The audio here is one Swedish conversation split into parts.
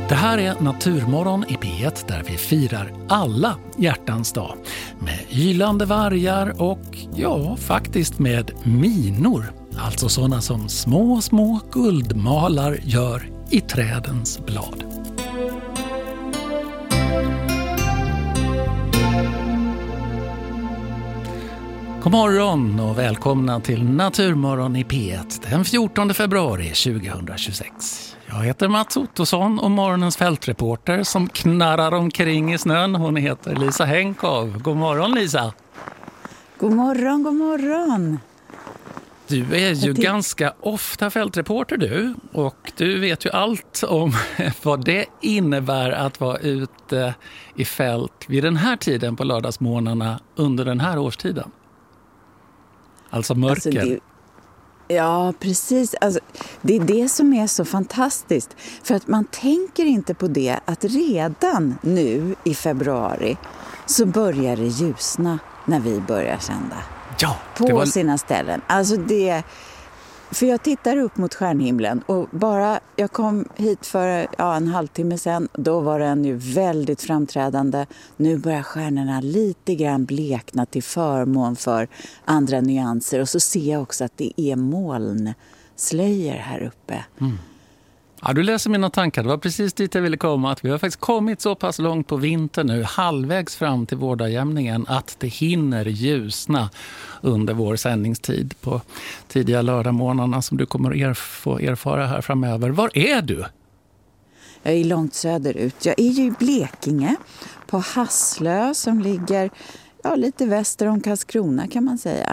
Det här är Naturmorgon i P1 där vi firar alla hjärtans dag. Med ylande vargar och faktiskt med minor. Alltså sådana som små guldmalar gör i trädens blad. God morgon och välkomna till Naturmorgon i P1 den 14 februari 2026. Jag heter Mats Ottosson och morgonens fältreporter som knarrar omkring i snön. Hon heter Lisa Henkov. God morgon Lisa. God morgon, god morgon. Du är ju ganska ofta fältreporter du. Och du vet ju allt om vad det innebär att vara ute i fält vid den här tiden på lördagsmorgnarna under den här årstiden. Alltså mörker. Ja, precis. Alltså, det är det som är så fantastiskt. För att man tänker inte på det att redan nu i februari så börjar det ljusna när vi börjar sända. Ja, på sina ställen. Alltså för jag tittar upp mot stjärnhimlen och jag kom hit för en halvtimme sedan, då var den ju väldigt framträdande. Nu börjar stjärnorna lite grann blekna till förmån för andra nyanser och så ser jag också att det är molnslöjor här uppe. Mm. Ja, du läser mina tankar. Det var precis dit jag ville komma. Att vi har faktiskt kommit så pass långt på vintern nu, halvvägs fram till vårdagjämningen, att det hinner ljusna under vår sändningstid på tidiga lördagmorgnarna som du kommer få erfara här framöver. Var är du? Jag är långt söderut. Jag är ju i Blekinge på Hasslö som ligger lite väster om Karlskrona kan man säga.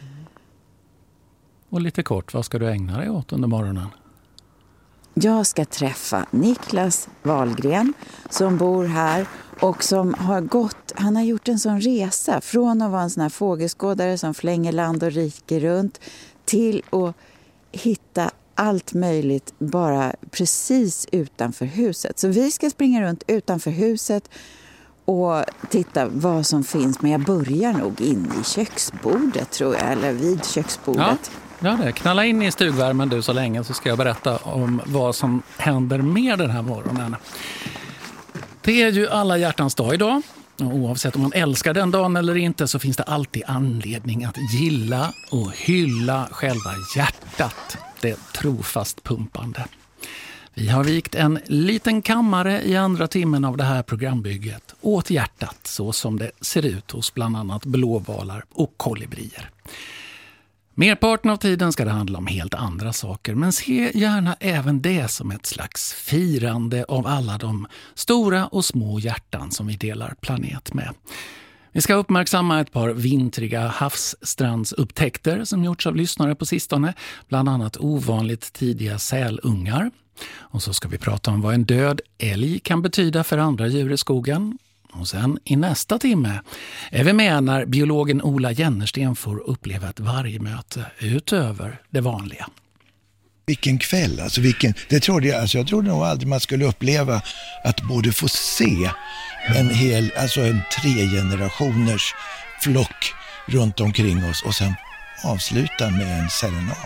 Och lite kort, vad ska du ägna dig åt under morgonen? Jag ska träffa Niklas Wahlgren som bor här och som han har gjort en sån resa från att vara en sån här fågelskådare som flänger land och rike runt till att hitta allt möjligt bara precis utanför huset. Så vi ska springa runt utanför huset och titta vad som finns, men jag börjar nog in i köksbordet tror jag, eller vid köksbordet. Ja, knalla in i stugvärmen du så länge så ska jag berätta om vad som händer med den här morgonen. Det är ju alla hjärtans dag idag. Och oavsett om man älskar den dagen eller inte så finns det alltid anledning att gilla och hylla själva hjärtat. Det trofast pumpande. Vi har vikt en liten kammare i andra timmen av det här programbygget åt hjärtat så som det ser ut hos bland annat blåvalar och kolibrier. Merparten av tiden ska det handla om helt andra saker, men se gärna även det som ett slags firande av alla de stora och små hjärtan som vi delar planet med. Vi ska uppmärksamma ett par vintriga havsstrandsupptäckter som gjorts av lyssnare på sistone, bland annat ovanligt tidiga sälungar. Och så ska vi prata om vad en död älg kan betyda för andra djur i skogen. Och sen i nästa timme är vi med när biologen Ola Jennersten får uppleva ett vargmöte utöver det vanliga. Vilken kväll, jag trodde nog aldrig man skulle uppleva att både få se en 3 generationers flock runt omkring oss och sen avsluta med en serenad.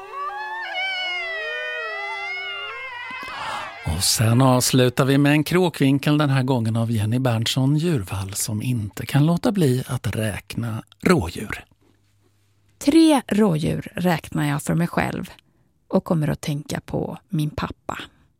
Och sen avslutar vi med en kråkvinkel den här gången av Jenny Berntsson Djurvall som inte kan låta bli att räkna rådjur. 3 rådjur räknar jag för mig själv och kommer att tänka på min pappa.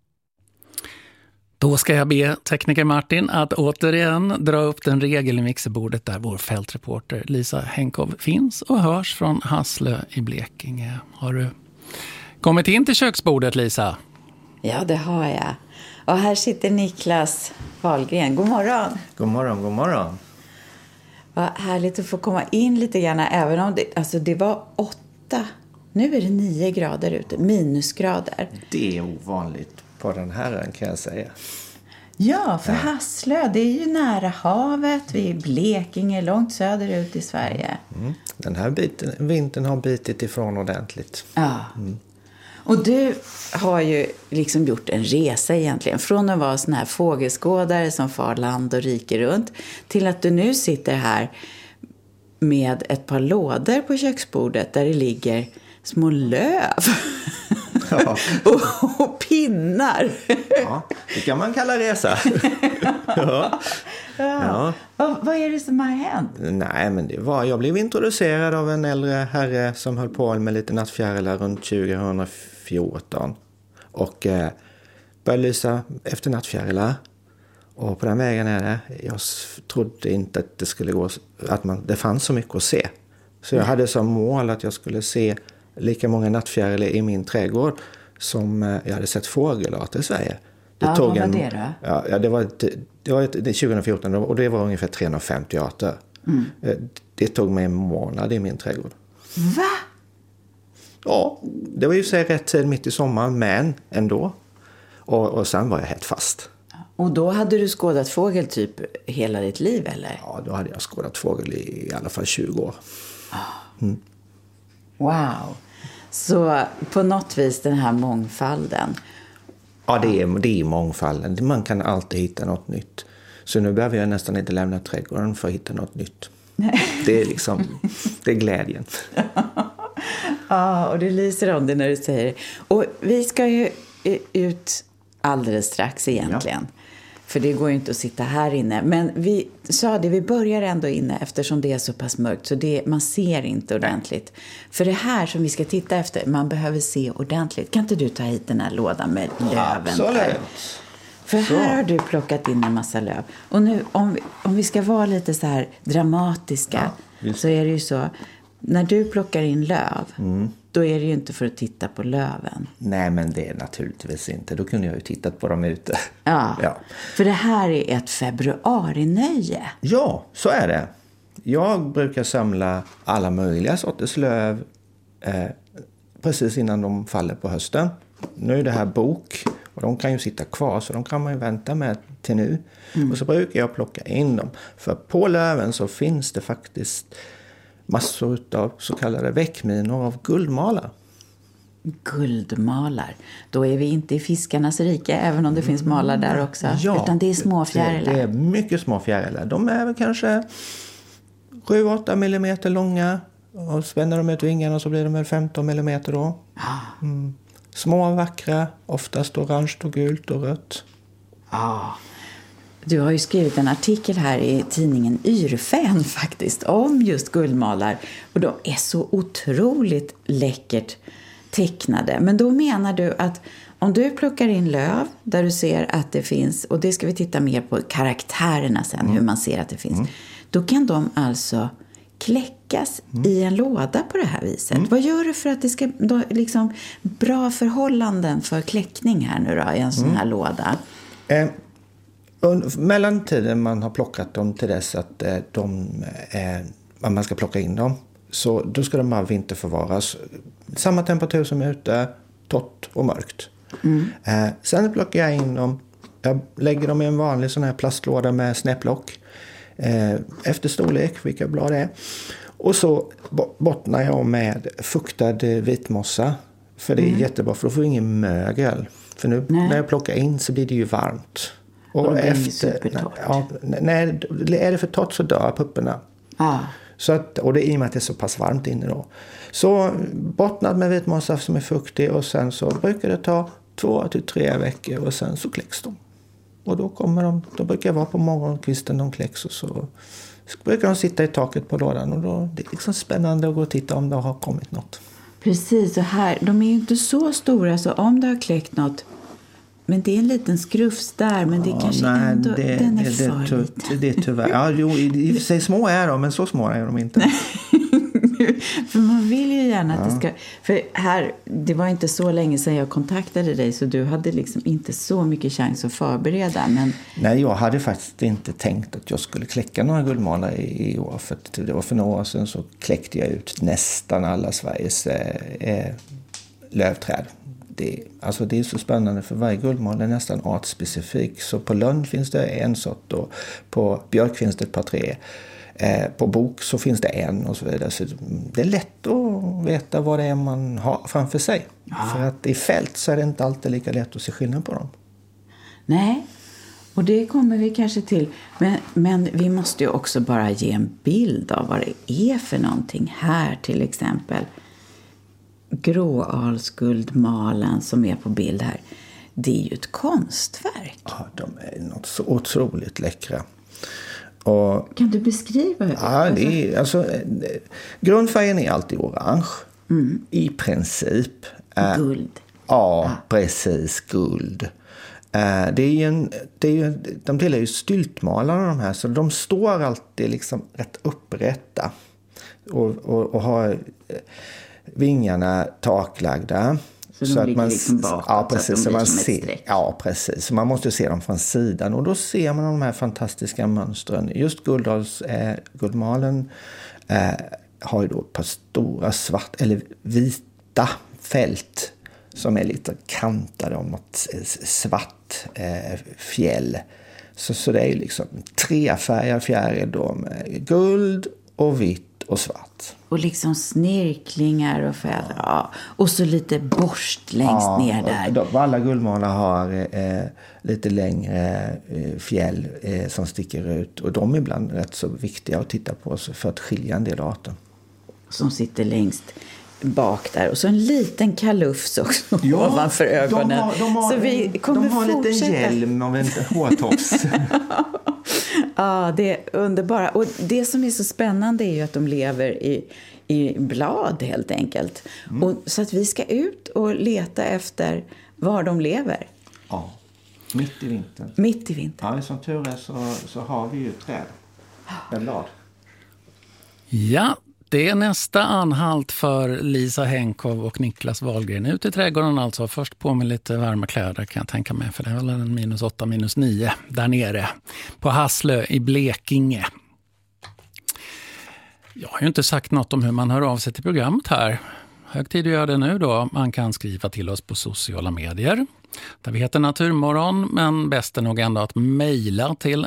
Då ska jag be tekniker Martin att återigen dra upp den regel i mixerbordet där vår fältreporter Lisa Henkov finns och hörs från Hasslö i Blekinge. Har du kommit in till köksbordet, Lisa? Ja, det har jag. Och här sitter Niklas Wahlgren. God morgon. God morgon, god morgon. Vad härligt att få komma in lite grann, även om det var 8. Nu är det 9 grader ute, minusgrader. Det är ovanligt på den här kan jag säga. Ja, för Hasslö, det är ju nära havet. Vi är i Blekinge, långt söderut i Sverige. Mm. Den här vintern har bitit ifrån ordentligt. Ja. Mm. Och du har ju liksom gjort en resa egentligen. Från att vara sån här fågelskådare som far land och rike runt till att du nu sitter här med ett par lådor på köksbordet där det ligger små löv. Ja. och pinnar. Ja, det kan man kalla resa. Ja. Vad är det som har hänt? Nej, men jag blev introducerad av en äldre herre som höll på med lite nattfjärilar runt 2014. Och började lysa efter nattfjärilar. Och på den vägen är det. Jag trodde inte att det skulle gå, det fanns så mycket att se. Så jag hade som mål att jag skulle se lika många nattfjärilar i min trädgård som jag hade sett fågelarter i Sverige. Vad var det då? Ja, det var 2014 och det var ungefär 350 arter. Det tog mig en månad i min trädgård. Va? Ja, det var ju så rätt tid mitt i sommaren, men ändå. Och sen var jag helt fast. Och då hade du skådat fågel typ hela ditt liv, eller? Ja, då hade jag skådat fågel i alla fall 20 år. Wow. Så på något vis den här mångfalden. Ja, det är mångfalden. Man kan alltid hitta något nytt. Så nu behöver jag nästan inte lämna trädgården för att hitta något nytt. Det är liksom, det är glädjen. Ja, och det lyser om det när du säger det. Och vi ska ju ut alldeles strax egentligen. Ja. För det går ju inte att sitta här inne. Men vi sa det, vi börjar ändå inne eftersom det är så pass mörkt. Så man ser inte ordentligt. För det här som vi ska titta efter, man behöver se ordentligt. Kan inte du ta hit den här lådan med löven? Absolut. För här har du plockat in en massa löv. Och nu, om vi ska vara lite så här dramatiska, så är det ju så. När du plockar in löv, då är det ju inte för att titta på löven. Nej, men det är naturligtvis inte. Då kunde jag ju tittat på dem ute. Ja. För det här är ett februarinöje. Ja, så är det. Jag brukar samla alla möjliga sorters löv precis innan de faller på hösten. Nu är det här bok och de kan ju sitta kvar, så de kan man ju vänta med till nu. Och så brukar jag plocka in dem. För på löven så finns det faktiskt massor av så kallade väckminor av guldmalar. Guldmalar. Då är vi inte i fiskarnas rike, även om det finns malar där också. Ja, utan det är små fjärilar. Det är mycket små fjärilar. De är väl kanske 7-8 millimeter långa. Och spänner de ut vingarna så blir de väl 15 millimeter då. Små, vackra, oftast orange och gult och rött. Du har ju skrivit en artikel här i tidningen Yrfän faktiskt om just guldmalar. Och de är så otroligt läckert tecknade. Men då menar du att om du plockar in löv där du ser att det finns, och det ska vi titta mer på karaktärerna sen, hur man ser att det finns. Då kan de alltså kläckas i en låda på det här viset. Vad gör du för att det ska då, liksom, bra förhållanden för kläckning här nu då i en sån här låda? Mellan tiden man har plockat dem till dess att man ska plocka in dem, så då ska de bara vinterförvaras. Samma temperatur som ute, torrt och mörkt. Sen plockar jag in dem. Jag lägger dem i en vanlig sån här plastlåda med snäpplock. Efter storlek, vilka blad det är. Och så bottnar jag med fuktad vitmossa. För det är jättebra, för då får vi ingen mögel. För nu när jag plockar in så blir det ju varmt. Och är det för torrt så dör pupporna. Så att, och det är i och med att det är så pass varmt inne då. Så bottnad med vitmossa som är fuktig, och sen så brukar det ta 2-3 veckor och sen så kläcks de. Och då kommer de brukar jag vara på morgonkvisten de kläcks, och så brukar de sitta i taket på lådan, och då det är liksom spännande att gå och titta om det har kommit något. Precis, och här, de är ju inte så stora så om det har kläckt något. Men det är en liten skrufs där, men det kanske ändå, den är för liten. Det är tyvärr. Ja, jo, i sig små är de, men så små är de inte. För man vill ju gärna att det ska... För här, det var inte så länge sedan jag kontaktade dig, så du hade liksom inte så mycket chans att förbereda. Men... Nej, jag hade faktiskt inte tänkt att jag skulle kläcka några guldmalar i år. För det var för några år sedan så kläckte jag ut nästan alla Sveriges lövträd. Det är så spännande, för varje guldmal är nästan artspecifik. Så på lönn finns det en sort, och på björk finns det ett par 3. På bok så finns det en, och så vidare. Så det är lätt att veta vad det är man har framför sig. För att i fält så är det inte alltid lika lätt att se skillnad på dem. Nej, och det kommer vi kanske till. Men vi måste ju också bara ge en bild av vad det är för någonting här till exempel. gråalsguldmalen som är på bild här, det är ju ett konstverk. Ja, de är något så otroligt läckra. Och, kan du beskriva det? Ja, det är, alltså, grundfärgen är alltid orange. I princip. Guld. Ja, precis, guld. De tillhör ju styltmalarna de här, så de står alltid liksom rätt upprätta och har vingarna taklagda. Så att man liksom bakåt, ja, precis, så man ser, ja, precis. Så man måste se dem från sidan och då ser man de här fantastiska mönstren. Just guldmalen har ju då ett par stora vita fält som är lite kantade om något svart fjäll. Så det är ju liksom trefärgad fjäril då med guld och vitt och svart. Och liksom snirklingar och fäder. Ja. Och så lite borst längst ner där. Alla guldmalar har lite längre fjäll som sticker ut. Och de är ibland rätt så viktiga att titta på för att skilja en del arter. Som sitter längst bak där. Och så en liten kalufs också ovanför ögonen. De har en liten hjälm av en hårtofs. Ja, det är underbara. Och det som är så spännande är ju att de lever i blad helt enkelt. Och, så att vi ska ut och leta efter var de lever. Ja, mitt i vintern. Mitt i vintern. Ja, som tur är så har vi ju träd. En blad. Ja, det är nästa anhalt för Lisa Henkow och Niklas Wahlgren. Ut i trädgården alltså. Först på med lite varma kläder kan jag tänka mig. För det är väl en -8, -9 där nere. På Hasslö i Blekinge. Jag har ju inte sagt något om hur man hör av sig till programmet här. Hög tid att göra det nu då. Man kan skriva till oss på sociala medier. Där vi heter Naturmorgon, men bäst är nog ändå att mejla till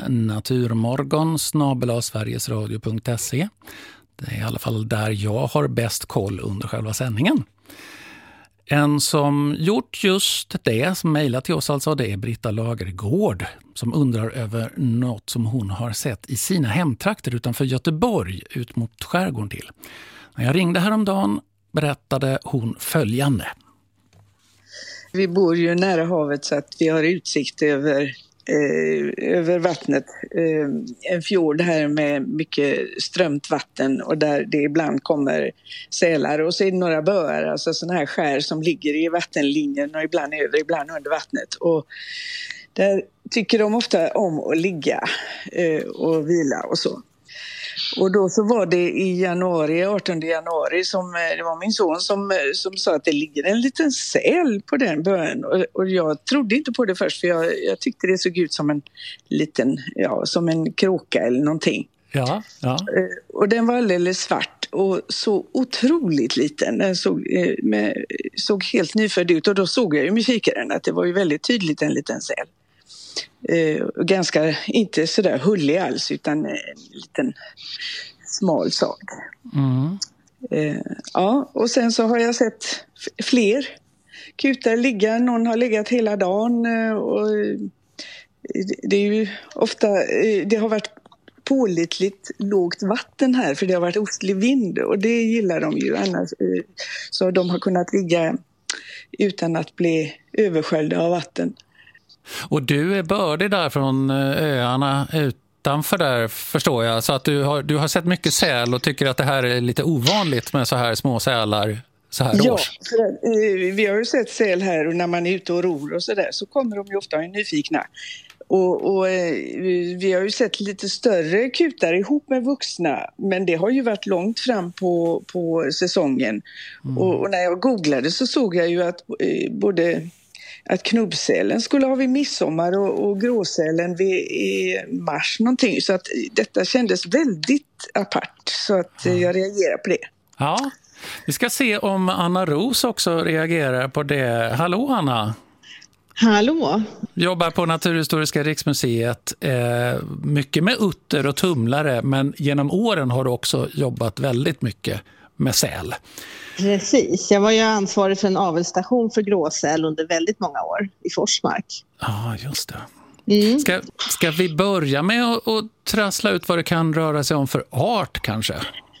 naturmorgon@sverigesradio.se. Det är i alla fall där jag har bäst koll under själva sändningen. En som gjort just det, som mejlat till oss alltså, det är Britta Lagergård som undrar över något som hon har sett i sina hemtrakter utanför Göteborg ut mot skärgården till. När jag ringde häromdagen berättade hon följande. Vi bor ju nära havet så att vi har utsikt över vattnet. En fjord här med mycket strömt vatten och där det ibland kommer sälar. Och så är det några böar, alltså sådana här skär som ligger i vattenlinjen och ibland över, ibland under vattnet. Och där tycker de ofta om att ligga och vila och så. Och då så var det i januari, 18 januari, som det var min son som sa att det ligger en liten säl på den bön. Och jag trodde inte på det först, för jag tyckte det såg ut som en liten, som en kråka eller någonting. Ja. Och den var alldeles svart och så otroligt liten. Den såg helt nyfödd ut och då såg jag ju med kikaren att det var ju väldigt tydligt en liten säl. Ganska, inte sådär hullig alls, utan en liten smal sak. Och sen så har jag sett fler kutar ligga. Någon har legat hela dagen och det är ju ofta, det har varit pålitligt lågt vatten här för det har varit ostlig vind och det gillar de ju annars, så de har kunnat ligga utan att bli översköljda av vatten. Och du är bördig där från öarna utanför där, förstår jag. Så att du har sett mycket säl och tycker att det här är lite ovanligt med så här små sälar så här års. Ja, vi har ju sett säl här och när man är ute och ror och sådär så kommer de ju ofta nyfikna. Och vi har ju sett lite större kutar ihop med vuxna, men det har ju varit långt fram på säsongen. Och när jag googlade så såg jag ju att att knubbsälen skulle ha vid midsommar och gråsälen i mars någonting. Så att detta kändes väldigt apart, så att jag reagerar på det. Ja, vi ska se om Anna Ros också reagerar på det. Hallå Anna! Hallå! Jobbar på Naturhistoriska riksmuseet, mycket med utter och tumlare, men genom åren har du också jobbat väldigt mycket med säl. Precis, jag var ju ansvarig för en avelstation för gråsäl under väldigt många år i Forsmark. Ja, just det. Ska vi börja med att trassla ut vad det kan röra sig om för art kanske?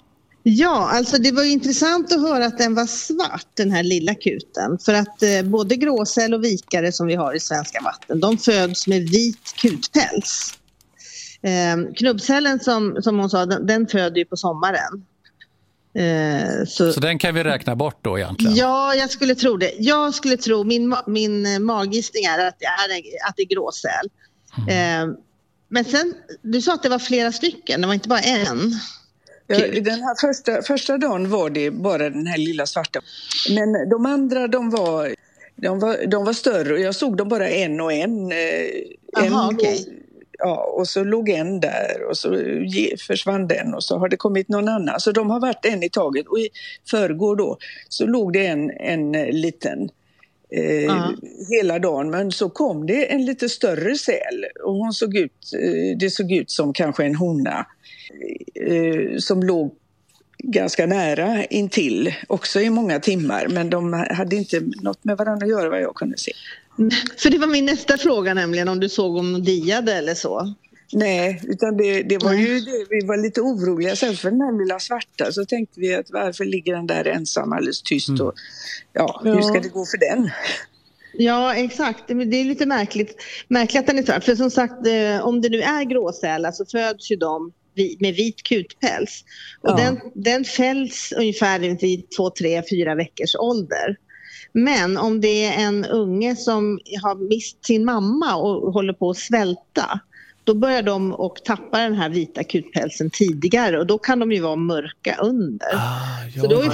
Ja, alltså det var ju intressant att höra att den var svart, den här lilla kuten. För att både gråsäl och vikare som vi har i svenska vatten, de föds med vit kutpäls. Knubbsälen som hon sa, den föder ju på sommaren. Så den kan vi räkna bort då egentligen? Ja, jag skulle tro det. Jag skulle tro, min maggissning är att det är gråsäl. Men sen, du sa att det var flera stycken, det var inte bara en. Ja, den här första dagen var det bara den här lilla svarta. Men de andra, de var större och jag såg dem bara en och en. Aha, okej. Ja, och så låg en där och så försvann den och så har det kommit någon annan. Så de har varit en i taget och i förrgår då så låg det en liten hela dagen. Men så kom det en lite större säl och det såg ut som kanske en hona som låg ganska nära intill också i många timmar. Men de hade inte något med varandra att göra vad jag kunde se. För det var min nästa fråga nämligen, om du såg om de diade eller så. Nej, utan det var ju det. Vi var lite oroliga. Sen för den här lilla svarta så tänkte vi att varför ligger den där ensam alldeles tyst och hur ska det gå för den? Ja, exakt. Det är lite märkligt att den är svart. För som sagt, om det nu är gråsälar så föds ju de med vit kutpäls. Och den fälls ungefär vid 2, 3, 4 veckors ålder. Men om det är en unge som har mist sin mamma och håller på att svälta, då börjar de och tappa den här vita kutpälsen tidigare och då kan de ju vara mörka under. Så då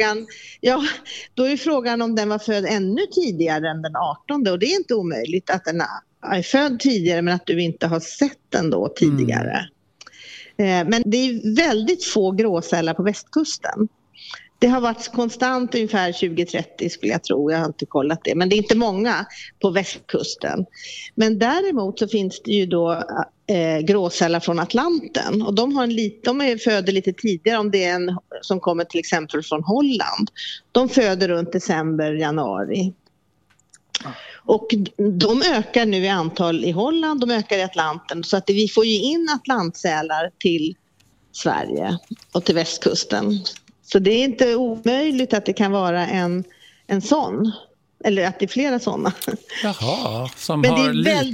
är frågan om den var född ännu tidigare än den 18:e, och det är inte omöjligt att den är född tidigare men att du inte har sett den då tidigare. Men det är väldigt få gråsälar på västkusten. Det har varit konstant ungefär 20-30 skulle jag tro, jag har inte kollat det. Men det är inte många på västkusten. Men däremot så finns det ju då gråsälar från Atlanten. Och de föder lite tidigare, om det är en som kommer till exempel från Holland. De föder runt december, januari. Och de ökar nu i antal i Holland, de ökar i Atlanten. Så att vi får ju in atlantsälar till Sverige och till västkusten. Så det är inte omöjligt att det kan vara en sån. Eller att det är flera sådana. Jaha, som har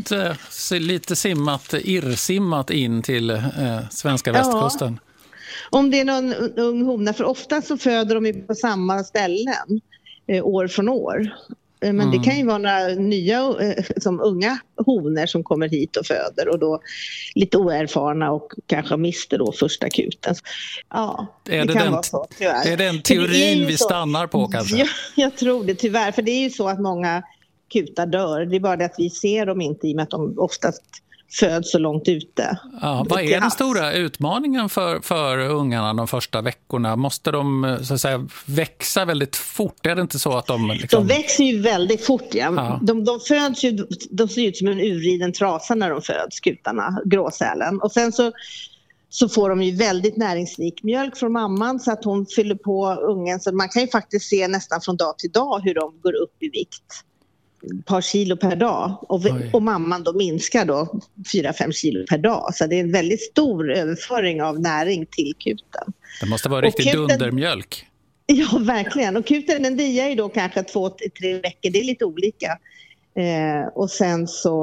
lite irrsimmat in till svenska västkusten. Om det är någon ung hona, för ofta så föder de ju på samma ställen år från år. Men det kan ju vara några nya som unga honor som kommer hit och föder och då lite oerfarna och kanske mister då första kuten. Ja, det kan vara så, tyvärr. Det är den teorin vi stannar på kanske. Ja, jag tror det tyvärr, för det är ju så att många kutar dör. Det är bara det att vi ser dem inte i och med att de oftast föds så långt ute. Ja, vad är den stora utmaningen för ungarna de första veckorna? Måste de så att säga växa väldigt fort? Är det inte så att de De växer ju väldigt fort, ja. De föds ju, de ser ut som en urriden trasa när de föds, kutarna, gråsälen. Och sen så får de ju väldigt näringsrik mjölk från mamman så att hon fyller på ungen. Så man kan ju faktiskt se nästan från dag till dag hur de går upp i vikt. Ett par kilo per dag och mamman då minskar då 4-5 kilo per dag, så det är en väldigt stor överföring av näring till kuten. Det måste vara riktigt dundermjölk. Ja, verkligen. Och kuten den diar ju då kanske 2-3 veckor, det är lite olika. Och sen så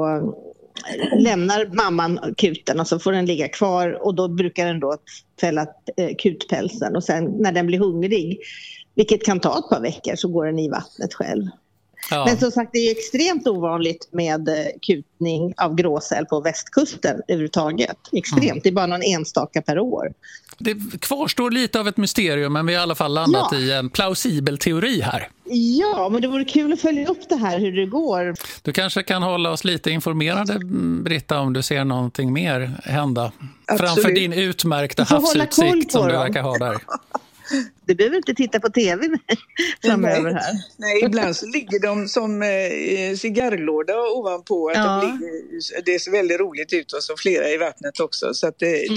lämnar mamman kuten och så får den ligga kvar och då brukar den då fälla kutpälsen och sen när den blir hungrig, vilket kan ta ett par veckor, så går den i vattnet själv. Ja. Men som sagt, det är extremt ovanligt med kutning av gråsäl på västkusten överhuvudtaget. Extremt, det är bara någon enstaka per år. Det kvarstår lite av ett mysterium, men vi har i alla fall landat i en plausibel teori här. Ja, men det vore kul att följa upp det här, hur det går. Du kanske kan hålla oss lite informerade, Britta, om du ser någonting mer hända. Absolut. Framför din utmärkta havsutsikt som du verkar ha där. Du behöver inte titta på tv framöver här. Nej, ibland så ligger de som cigarrlåda ovanpå. Att det ser väldigt roligt ut och så flera i vattnet också. Så att det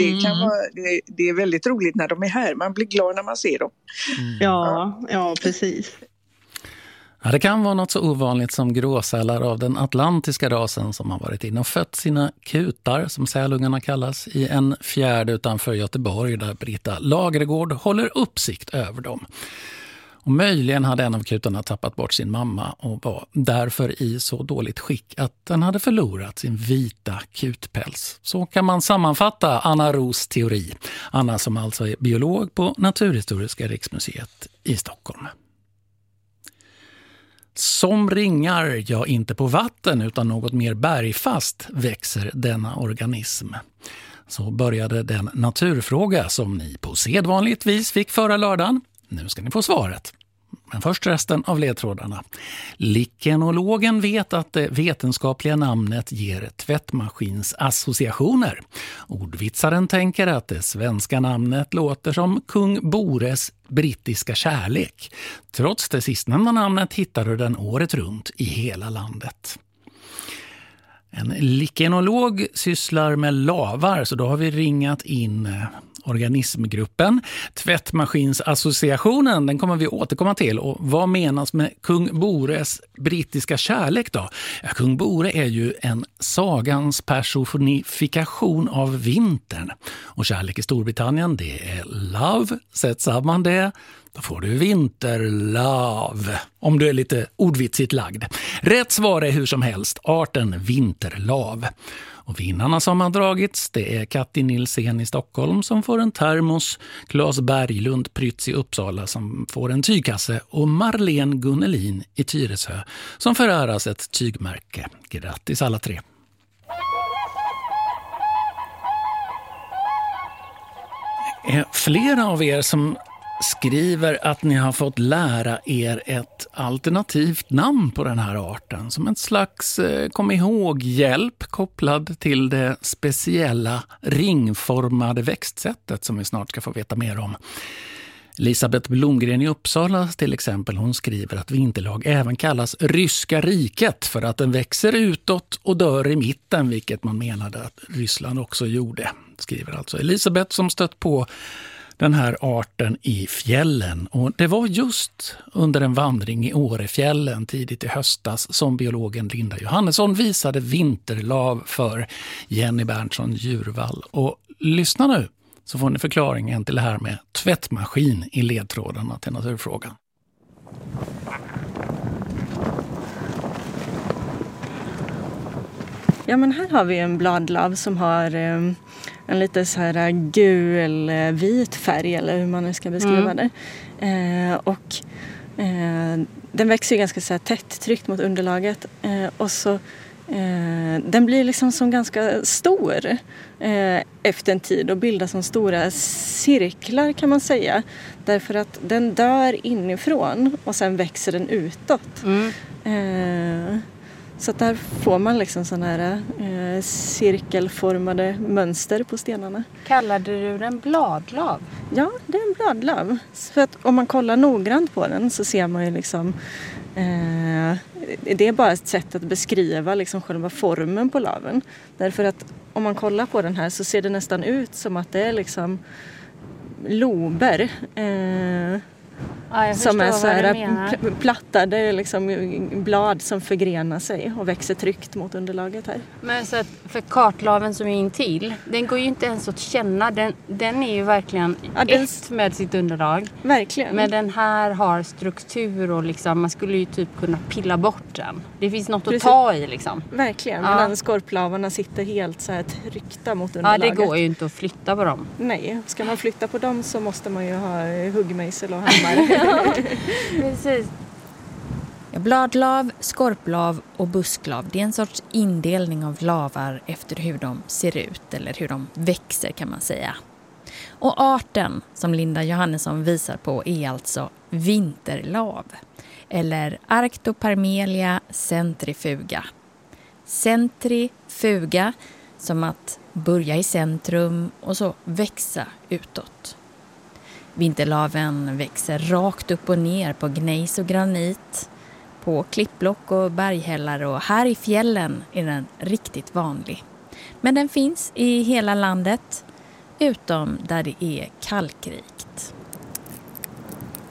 är väldigt roligt när de är här. Man blir glad när man ser dem. Ja, precis. Ja, det kan vara något så ovanligt som gråsälar av den atlantiska rasen som har varit in och fött sina kutar, som sälungarna kallas, i en fjärd utanför Göteborg där Britta Lagergård håller uppsikt över dem. Och möjligen hade en av kutarna tappat bort sin mamma och var därför i så dåligt skick att den hade förlorat sin vita kutpäls. Så kan man sammanfatta Anna Ros teori. Anna som alltså är biolog på Naturhistoriska riksmuseet i Stockholm. Som ringar, ja inte på vatten utan något mer bergfast, växer denna organism. Så började den naturfråga som ni på sedvanligt vis fick förra lördagen. Nu ska ni få svaret. Men först resten av ledtrådarna. Lickenologen vet att det vetenskapliga namnet ger tvättmaskinsassociationer. Ordvitsaren tänker att det svenska namnet låter som kung Bores brittiska kärlek. Trots det sistnämnda namnet hittar du den året runt i hela landet. En lickenolog sysslar med lavar, så då har vi ringat in organismgruppen. Tvättmaskinsassociationen, den kommer vi återkomma till. Och vad menas med kung Bores brittiska kärlek då? Ja, kung Bore är ju en sagans personifikation av vintern. Och kärlek i Storbritannien, det är love. Sätt samman det, då får du vinterlove. Om du är lite ordvitsigt lagd. Rätt svar är hur som helst arten vinterlav. Och vinnarna som har dragits, det är Katti Nilsén i Stockholm som får en termos, Claes Berglund Prytz i Uppsala som får en tygkasse och Marlene Gunnelin i Tyresö som föräras ett tygmärke. Grattis alla tre! Flera av er som skriver att ni har fått lära er ett alternativt namn på den här arten som en slags kom ihåg-hjälp kopplad till det speciella ringformade växtsättet som vi snart ska få veta mer om. Elisabeth Blomgren i Uppsala till exempel, hon skriver att vinterlag även kallas ryska riket för att den växer utåt och dör i mitten, vilket man menade att Ryssland också gjorde, skriver alltså Elisabeth som stött på den här arten i fjällen. Och det var just under en vandring i Årefjällen tidigt i höstas som biologen Linda Johannesson visade vinterlav för Jenny Berntsson Djurvall. Och lyssna nu så får ni förklaringen till det här med tvättmaskin i ledtrådarna till naturfrågan. Ja, men här har vi en bladlav som har en lite så här gul-vit färg eller hur man nu ska beskriva det. Den växer ju ganska så här tätt tryckt mot underlaget och så den blir liksom som ganska stor efter en tid och bildar som stora cirklar kan man säga. Därför att den dör inifrån och sen växer den utåt. Så att där får man liksom sådana här cirkelformade mönster på stenarna. Kallade du den bladlav? Ja, det är en bladlav. För att om man kollar noggrant på den så ser man ju liksom det är bara ett sätt att beskriva liksom själva formen på laven. Därför att om man kollar på den här så ser det nästan ut som att det är liksom lober. Ja, som är så här platta, det är liksom blad som förgrenar sig och växer tryckt mot underlaget här. Men så att för kartlaven som är intill, den går ju inte ens att känna, den är ju verkligen ett med sitt underlag. Verkligen. Men den här har struktur och liksom, man skulle ju typ kunna pilla bort den. Det finns något att ta i liksom. Verkligen, men skorplavarna sitter helt så här tryckta mot underlaget. Ja, det går ju inte att flytta på dem. Nej, ska man flytta på dem så måste man ju ha huggmejsel och hammare. Precis. Ja, bladlav, skorplav och busklav, det är en sorts indelning av lavar efter hur de ser ut eller hur de växer kan man säga. Och arten som Linda Johannesson visar på är alltså vinterlav eller Arctoparmelia centrifuga. Centrifuga som att börja i centrum och så växa utåt. Vinterlaven växer rakt upp och ner på gnejs och granit, på klippblock och berghällar och här i fjällen är den riktigt vanlig. Men den finns i hela landet, utom där det är kalkrikt.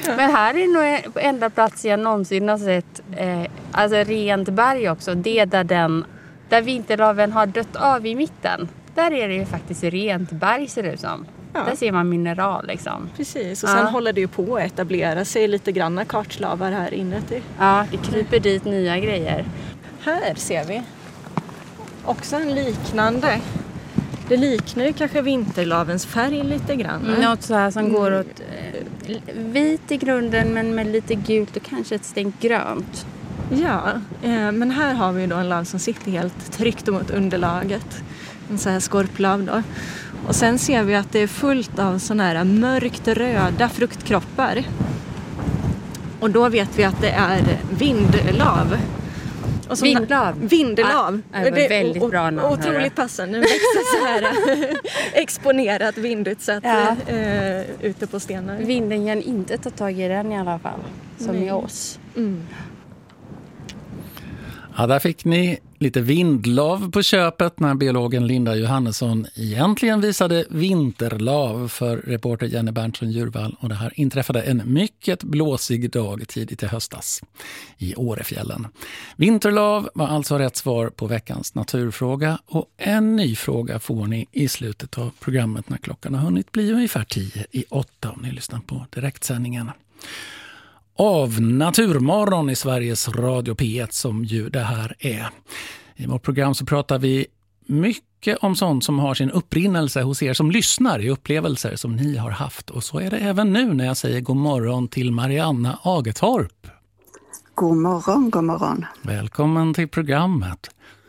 Men här är nog enda plats jag någonsin har sett alltså rent berg också. Det är där vinterlaven har dött av i mitten. Där är det ju faktiskt rent berg ser det ut som. Ja. Där ser man mineral liksom. Precis, och sen håller det ju på att etablera sig lite granna kartslavar här inuti. Ja, det kryper dit nya grejer. Här ser vi också en liknande. Det liknar ju kanske vinterlavens färg lite grann. Något så här som går åt vit i grunden men med lite gult och kanske ett stänk grönt. Ja, men här har vi då en lav som sitter helt tryckt mot underlaget. En sån här skorplav då. Och sen ser vi att det är fullt av såna här mörkt röda fruktkroppar. Och då vet vi att det är vindlav. Och Vindelav. Ja, det var väldigt bra namn. Otroligt passande. Nu växer så här exponerat vindutsatt ute på stenar. Vinden kan inte ta tag i den i alla fall. Som i oss. Mm. Ja, där fick ni lite vindlav på köpet när biologen Linda Johannesson egentligen visade vinterlav för reporter Jenny Berntsson-Djurvall. Och det här inträffade en mycket blåsig dag tidigt i höstas i Årefjällen. Vinterlav var alltså rätt svar på veckans naturfråga. Och en ny fråga får ni i slutet av programmet när klockan har hunnit bli ungefär 10:08 om ni lyssnar på direktsändningen. Av Naturmorgon i Sveriges Radio P1 som ju det här är. I vårt program så pratar vi mycket om sånt som har sin upprinnelse hos er som lyssnar i upplevelser som ni har haft. Och så är det även nu när jag säger god morgon till Marianna Agetorp. God morgon, god morgon. Välkommen till programmet.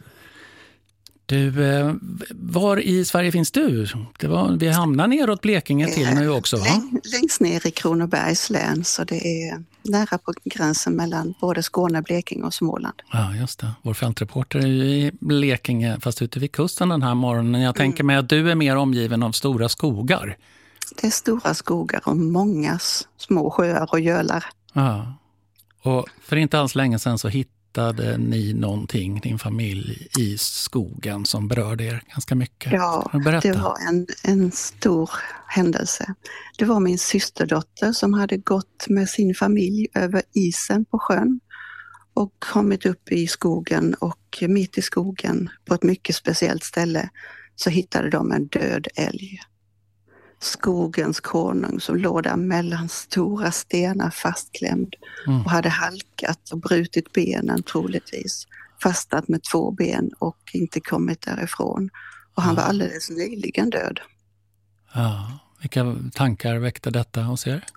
Du, var i Sverige finns du? Vi hamnar neråt Blekinge till nu också, va? Längst ner i Kronobergs län, så det är nära på gränsen mellan både Skåne, Blekinge och Småland. Ja, just det. Vår fältreporter är ju i Blekinge, fast ute vid kusten den här morgonen. Jag tänker mig att du är mer omgiven av stora skogar. Det är stora skogar och många små sjöar och gölar. Ja, och för inte alls länge sedan så hittade ni någonting, din familj, i skogen som berörde er ganska mycket? Ja, det var en stor händelse. Det var min systerdotter som hade gått med sin familj över isen på sjön och kommit upp i skogen, och mitt i skogen på ett mycket speciellt ställe så hittade de en död älg. Skogens konung som låg där mellan stora stenar fastklämd och hade halkat och brutit benen troligtvis, fastnat med 2 ben och inte kommit därifrån. Och han var alldeles nyligen död. Ja, vilka tankar väckte detta hos er?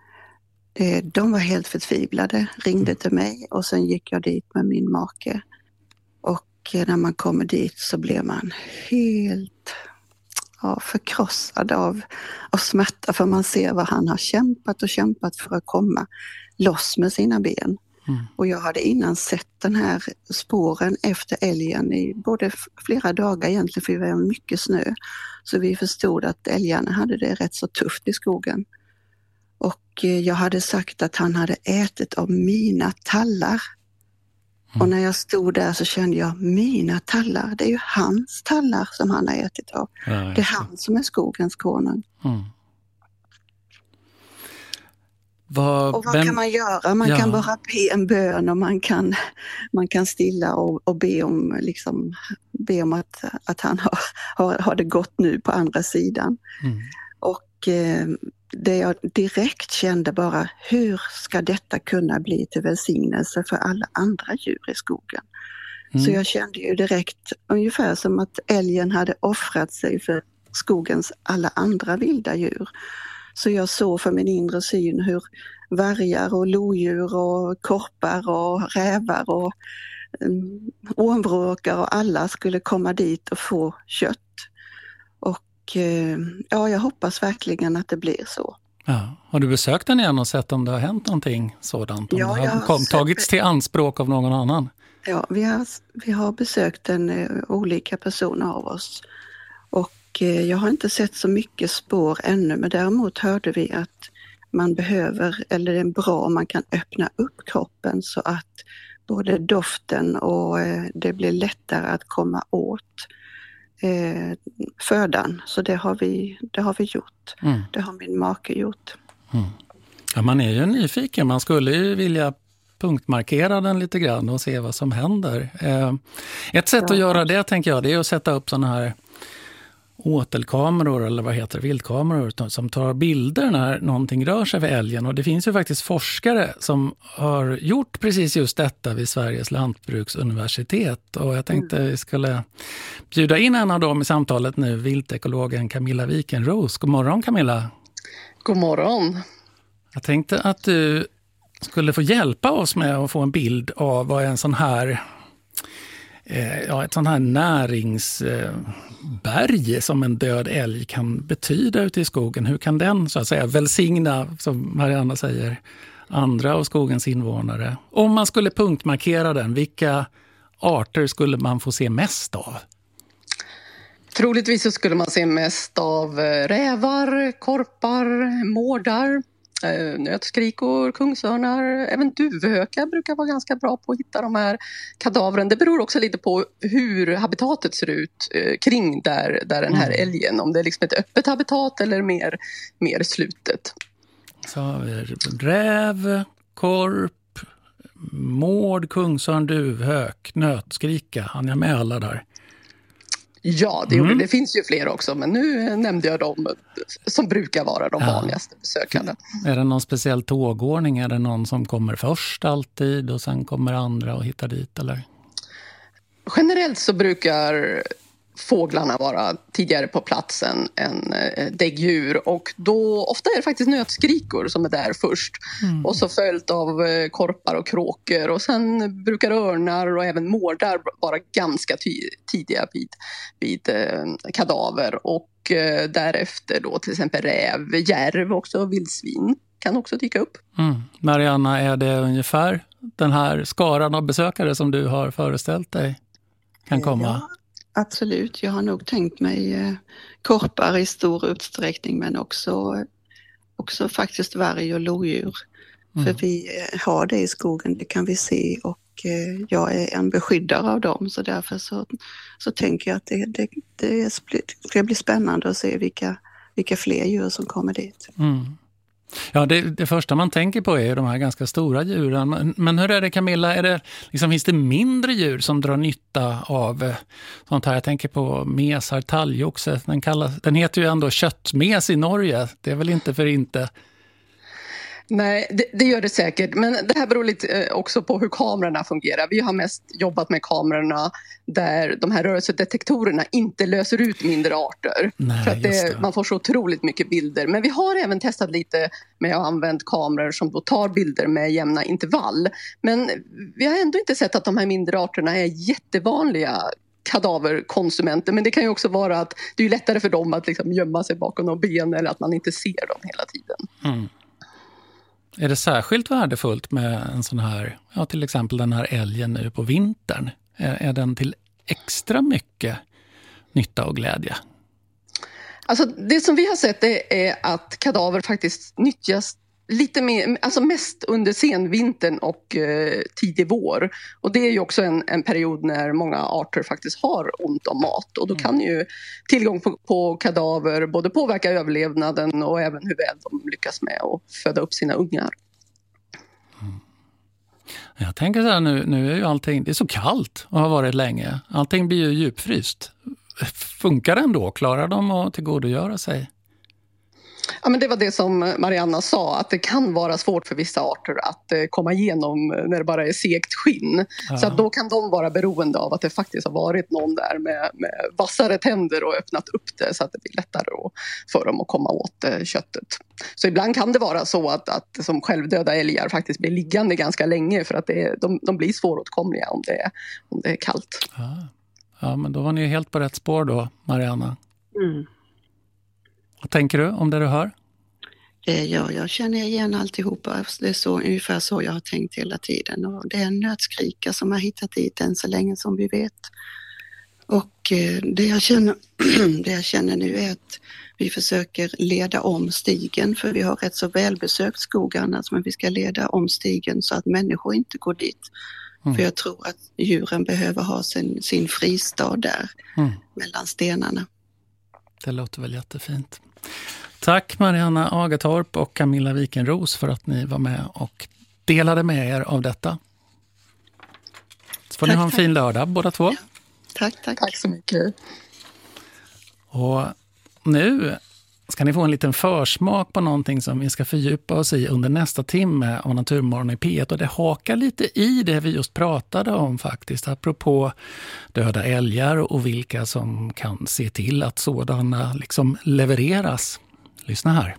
De var helt förtvivlade, ringde till mig och sen gick jag dit med min make. Och när man kommer dit så blev man helt förkrossad av smärta, för man ser vad han har kämpat för att komma loss med sina ben. Och jag hade innan sett den här spåren efter älgen i både flera dagar egentligen, för det var mycket snö. Så vi förstod att älgarna hade det rätt så tufft i skogen. Och jag hade sagt att han hade ätit av mina tallar. Och när jag stod där så kände jag, mina tallar, det är ju hans tallar som han har ätit av. Ja, det är han som är skogens konung. Och vad kan man göra? Man kan bara be en bön, och man kan stilla och be om att han har det gott nu på andra sidan. Och det jag direkt kände bara, hur ska detta kunna bli till välsignelse för alla andra djur i skogen? Så jag kände ju direkt ungefär som att älgen hade offrat sig för skogens alla andra vilda djur. Så jag såg för min inre syn hur vargar och lodjur och korpar och rävar och ormvråkar och alla skulle komma dit och få kött. Och jag hoppas verkligen att det blir så. Ja. Har du besökt den igen och sett om det har hänt någonting sådant? Om det har tagits till anspråk av någon annan? Ja, vi har besökt den, olika personer av oss. Och jag har inte sett så mycket spår ännu, men däremot hörde vi att man behöver, eller det är bra om man kan öppna upp kroppen så att både doften och det blir lättare att komma åt födan. Så det har vi gjort. Det har min make gjort. Ja, man är ju nyfiken. Man skulle ju vilja punktmarkera den lite grann och se vad som händer. Ett sätt att göra det, tänker jag, det är att sätta upp såna här åtelkameror eller vad heter det, vildkameror som tar bilder när någonting rör sig vid älgen. Och det finns ju faktiskt forskare som har gjort precis just detta vid Sveriges lantbruksuniversitet. Och jag tänkte vi skulle bjuda in en av dem i samtalet nu, viltekologen Camilla Wikenros. God morgon, Camilla. God morgon. Jag tänkte att du skulle få hjälpa oss med att få en bild av vad en sån här ett sån här näringsberg som en död älg kan betyda ute i skogen. Hur kan den, så att säga, välsigna, som Marianna säger, andra av skogens invånare? Om man skulle punktmarkera den, vilka arter skulle man få se mest av? Troligtvis så skulle man se mest av rävar, korpar, mårdar, nötskrikor, kungsörnar, även duvhökar brukar vara ganska bra på att hitta de här kadavren. Det beror också lite på hur habitatet ser ut kring där den här älgen. Om det är liksom ett öppet habitat eller mer slutet. Så har vi räv, korp, mård, kungsörn, duvhök, nötskrika. Han är med alla där. Ja, det finns ju fler också, men nu nämnde jag de som brukar vara de vanligaste besökarna. Är det någon speciell tågordning? Är det någon som kommer först alltid och sen kommer andra och hittar dit, eller? Generellt så brukar fåglarna vara tidigare på platsen än däggdjur, och då ofta är det faktiskt nötskrikor som är där först och så följt av korpar och kråkor, och sen brukar örnar och även mårdar vara ganska tidiga vid kadaver, och därefter då till exempel räv, järv också, vildsvin kan också dyka upp. Marianna, är det ungefär den här skaran av besökare som du har föreställt dig kan komma? Ja. Absolut, jag har nog tänkt mig korpar i stor utsträckning, men också faktiskt varg och lodjur. För vi har det i skogen, det kan vi se, och jag är en beskyddare av dem, så därför så tänker jag att det ska bli spännande att se vilka fler djur som kommer dit. Ja, det första man tänker på är de här ganska stora djuren. Men hur är det, Camilla? Finns det mindre djur som drar nytta av sånt här? Jag tänker på mesar, talgoxe. Den heter ju ändå köttmes i Norge. Det är väl inte för inte? Nej, det gör det säkert. Men det här beror lite också på hur kamerorna fungerar. Vi har mest jobbat med kamerorna där de här rörelsedetektorerna inte löser ut mindre arter. Nej, för att man får så otroligt mycket bilder. Men vi har även testat lite med att använda kameror som då tar bilder med jämna intervall. Men vi har ändå inte sett att de här mindre arterna är jättevanliga kadaverkonsumenter. Men det kan ju också vara att det är lättare för dem att liksom gömma sig bakom någon ben, eller att man inte ser dem hela tiden. Är det särskilt värdefullt med en sån här, till exempel den här älgen nu på vintern? Är den till extra mycket nytta och glädje? Alltså det som vi har sett är att kadaver faktiskt nyttjas lite mer, alltså mest under senvintern och tidig vår. Och det är ju också en period när många arter faktiskt har ont om mat. Och då kan ju tillgång på kadaver både påverka överlevnaden och även hur väl de lyckas med att föda upp sina ungar. Jag tänker så här, nu är ju allting, det är så kallt och har varit länge. Allting blir ju djupfryst. Funkar det ändå? Klarar de att tillgodogöra sig? Ja, men det var det som Marianna sa, att det kan vara svårt för vissa arter att komma igenom när det bara är segt skinn. Ja. Så att då kan de vara beroende av att det faktiskt har varit någon där med vassare tänder och öppnat upp det, så att det blir lättare för dem att komma åt köttet. Så ibland kan det vara så att som självdöda älgar faktiskt blir liggande ganska länge, för att de blir svåråtkomliga om det är kallt. Ja, men då var ni helt på rätt spår då, Marianna. Vad tänker du om det du hör? Ja, jag känner igen alltihopa. Det är ungefär så jag har tänkt hela tiden. Och det är en nötskrika som har hittat dit än så länge som vi vet. Och det jag känner nu är att vi försöker leda om stigen. För vi har rätt så välbesökt skog annars, men vi ska leda om stigen så att människor inte går dit. För jag tror att djuren behöver ha sin fristad där mellan stenarna. Det låter väl jättefint. Tack Marianna Agatorp och Camilla Wikenros för att ni var med och delade med er av detta. Så får ni ha en fin lördag båda två. Ja. Tack så mycket. Och nu ska ni få en liten försmak på någonting som vi ska fördjupa oss i under nästa timme av Naturmorgon i P1. Och det hakar lite i det vi just pratade om faktiskt, apropå döda älgar och vilka som kan se till att sådana liksom levereras. Lyssna här.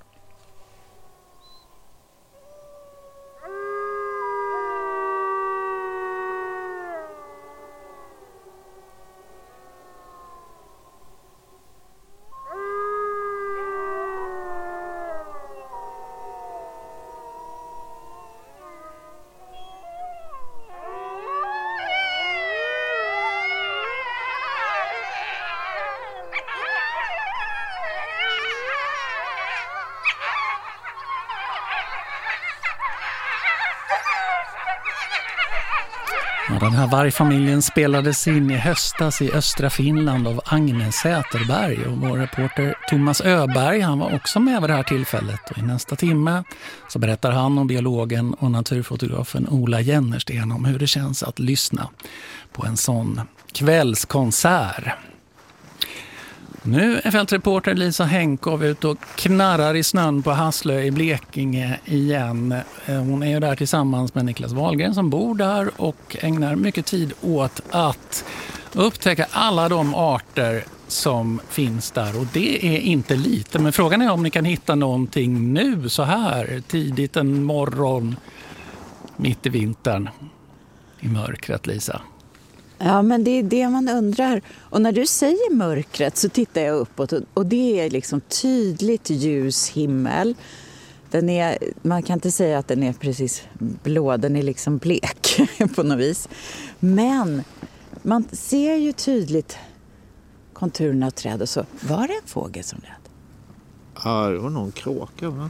Den här vargfamiljen spelades in i höstas i östra Finland av Agnes Säterberg, och vår reporter Thomas Öberg, han var också med vid det här tillfället, och i nästa timme så berättar han om biologen och naturfotografen Ola Jennersten om hur det känns att lyssna på en sån kvällskonsert. Nu är fältreporter Lisa Henkow ut och knarrar i snön på Hasslö i Blekinge igen. Hon är ju där tillsammans med Niklas Wahlgren som bor där och ägnar mycket tid åt att upptäcka alla de arter som finns där. Och det är inte lite, men frågan är om ni kan hitta någonting nu så här tidigt en morgon mitt i vintern i mörkret, Lisa. Ja, men det är det man undrar. Och när du säger mörkret så tittar jag uppåt och det är liksom tydligt ljus himmel. Man kan inte säga att den är precis blå, den är liksom blek på något vis. Men man ser ju tydligt konturerna av träd och så. Var det en fågel som lät? Ja, det var någon kråka, va?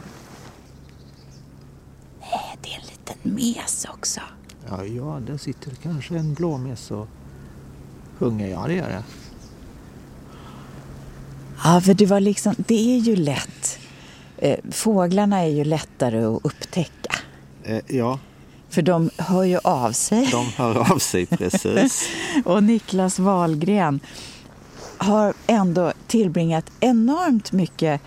Nej, det är en liten mes också. Ja, där sitter kanske en blåmes och sjunger. Ja, det gör det. Ja, för det är ju lätt. Fåglarna är ju lättare att upptäcka. Ja. För de hör ju av sig. De hör av sig, precis. Och Niklas Wahlgren har ändå tillbringat enormt mycket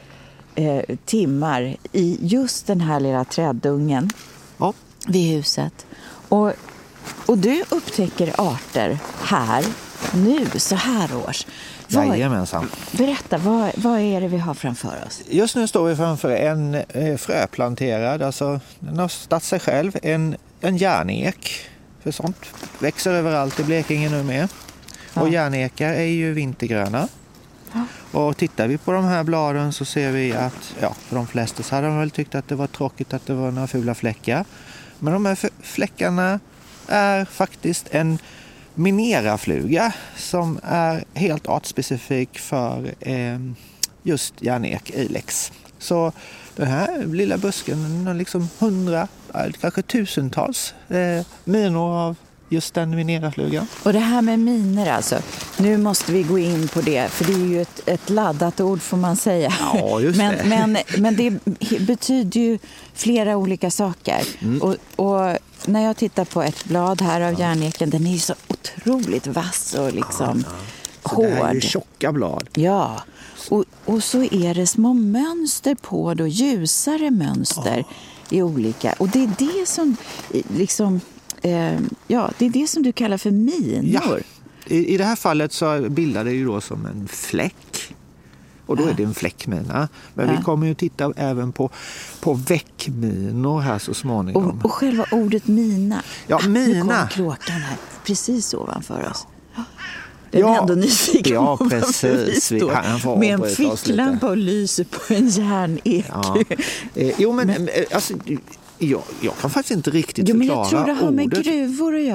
timmar i just den här lilla träddungen vid huset. Och du upptäcker arter här, nu, så här års. Jajamensan. Berätta, vad är det vi har framför oss? Just nu står vi framför en fröplanterad, alltså den har startat sig själv, en järnek. För sånt växer överallt i Blekinge nu med. Ja. Och järnekar är ju vintergröna. Ja. Och tittar vi på de här bladen så ser vi att, för de flesta så hade de väl tyckt att det var tråkigt att det var några fula fläckar. Men de här fläckarna är faktiskt en minerafluga som är helt artspecifik för just järnek ilex. Så den här lilla busken har liksom 100, kanske tusentals minor av just den mineraflugan. Och det här med miner alltså, nu måste vi gå in på det, för det är ju ett laddat ord får man säga. Ja, just det. Men det betyder ju flera olika saker. Mm. Och när jag tittar på ett blad här av järneken, den är ju så otroligt vass och liksom hård. Det här är ju tjocka blad. Ja, och så är det små mönster på då, ljusare mönster i olika. Och det är det som liksom... det är det som du kallar för minor. Ja. I det här fallet så bildar det ju då som en fläck. Och då är det en fläckmina. Men vi kommer ju titta även på väckminor här så småningom. Och själva ordet mina. Ja, mina. Nu kom kråkan här precis ovanför oss. Den är ändå nyfiken. Ja, precis. Med en ficklampa och lyser på en järnek. Ja. Alltså... Jag kan faktiskt inte riktigt förklara ordet. Jag tror det har med gruvor att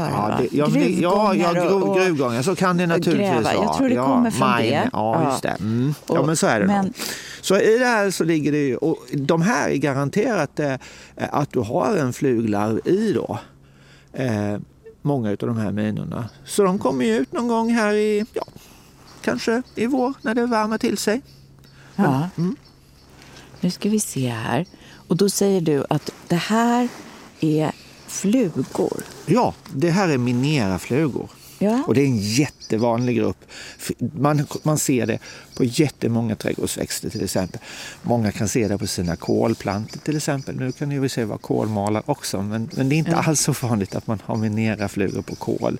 göra. Gruvgångar, så kan det naturligtvis vara. Jag tror det kommer från det. Ja, just det. Men så är det nog. Så i det här så ligger det ju, och de här är garanterat att du har en fluglarv i då. Många av de här minorna. Så de kommer ju ut någon gång här kanske i vår när det värmer till sig. Ja. Nu ska vi se här. Och då säger du att det här är flugor. Ja, det här är mineraflugor. Ja. Och det är en jättevanlig grupp. Man ser det på jättemånga trädgårdsväxter till exempel. Många kan se det på sina kolplantor till exempel. Nu kan det ju se vara kolmalar också. Men det är inte alls så vanligt att man har mineraflugor på kål.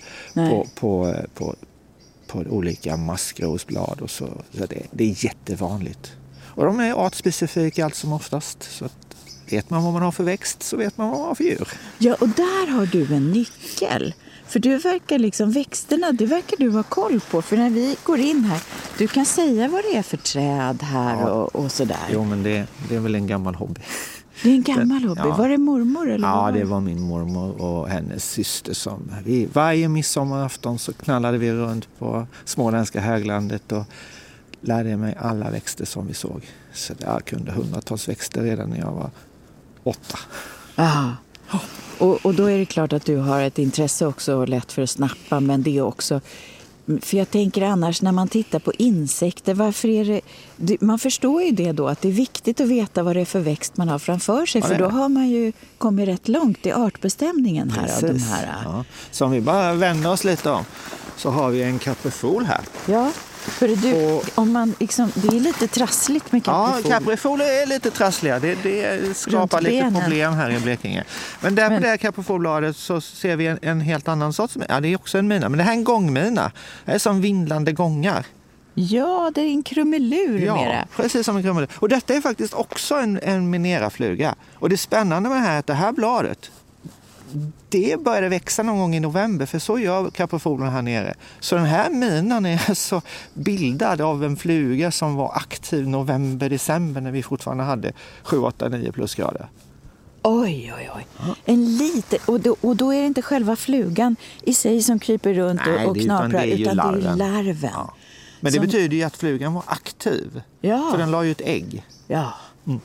På olika maskrosblad och så det är jättevanligt. Och de är artspecifika allt som oftast. Så att vet man vad man har för växt så vet man vad man har för djur. Ja, och där har du en nyckel. För du verkar liksom, växterna, det verkar du ha koll på. För när vi går in här, du kan säga vad det är för träd här och sådär. Jo, men det är väl en gammal hobby. Det är en gammal hobby. Ja. Var det mormor? Eller ja, det var min mormor och hennes syster som varje midsommarafton så knallade vi runt på småländska höglandet och lärde mig alla växter som vi såg. Så jag kunde hundratals växter redan när jag var 8. Aha. Och då är det klart att du har ett intresse också och lätt för att snappa, men det är också, för jag tänker annars när man tittar på insekter, varför är det, man förstår ju det då att det är viktigt att veta vad det är för växt man har framför sig, för då har man ju kommit rätt långt i artbestämningen här. Precis. Av de här. Ja. Så om vi bara vänder oss lite om så har vi en kaprifol här. Ja. För om man liksom, det är lite trassligt med kaprifol. Ja, kaprifoler är lite trassliga. Det skapar lite problem här i Blekinge. Men där på det här kaprifolbladet så ser vi en helt annan sorts. Ja, det är också en mina. Men det här är en gångmina. Det är som vindlande gångar. Ja, det är en krumelur mera. Precis som en krumelur. Och detta är faktiskt också en minerafluga. Och det är spännande med det här bladet. Det började växa någon gång i november, för så gör kaprifolerna här nere. Så den här minan är alltså bildad av en fluga som var aktiv november-december när vi fortfarande hade 7, 8, 9 plusgrader. Oj. En liten, och då är det inte själva flugan i sig som kryper runt och knaprar, utan det är larven. Ja. Men det betyder ju att flugan var aktiv. Ja. För den la ju ett ägg. Ja. Mm.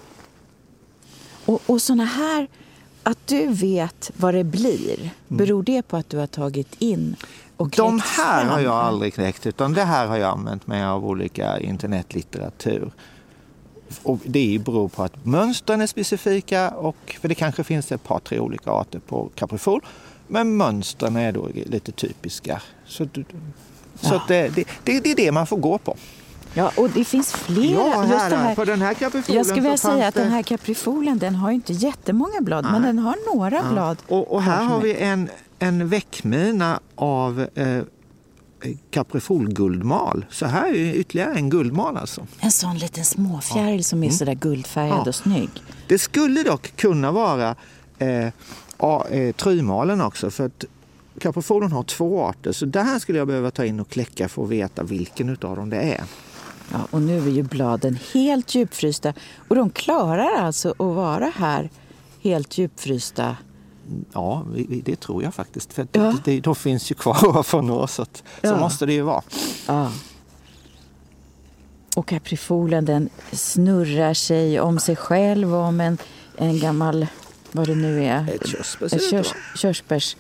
Och såna här, att du vet vad det blir, beror det på att du har tagit in och kläckt? De här har jag aldrig kläckt, utan det här har jag använt mig av olika internetlitteratur. Och det beror på att mönstren är specifika, och för det kanske finns ett par, 3 olika arter på kaprifol, men mönstren är då lite typiska. Så att det är det man får gå på. Ja, och det finns flera. Ja, just det här. På den här kaprifolen, jag skulle vilja säga att den här kaprifolen, den har ju inte jättemånga blad, men den har några blad. Och här har vi en väckmina av kaprifolguldmal. Så här är ytterligare en guldmal alltså. En sån liten småfjäril som är sådär guldfärgad och snygg. Det skulle dock kunna vara trymalen också, för att kaprifolen har 2 arter. Så där skulle jag behöva ta in och kläcka för att veta vilken utav dem det är. Ja, och nu är ju bladen helt djupfrysta. Och de klarar alltså att vara här helt djupfrysta. Ja, det tror jag faktiskt. För de finns ju kvar från år, så måste det ju vara. Ja. Och kaprifolen, den snurrar sig om sig själv och om en gammal, vad det nu är. Ett körsbärs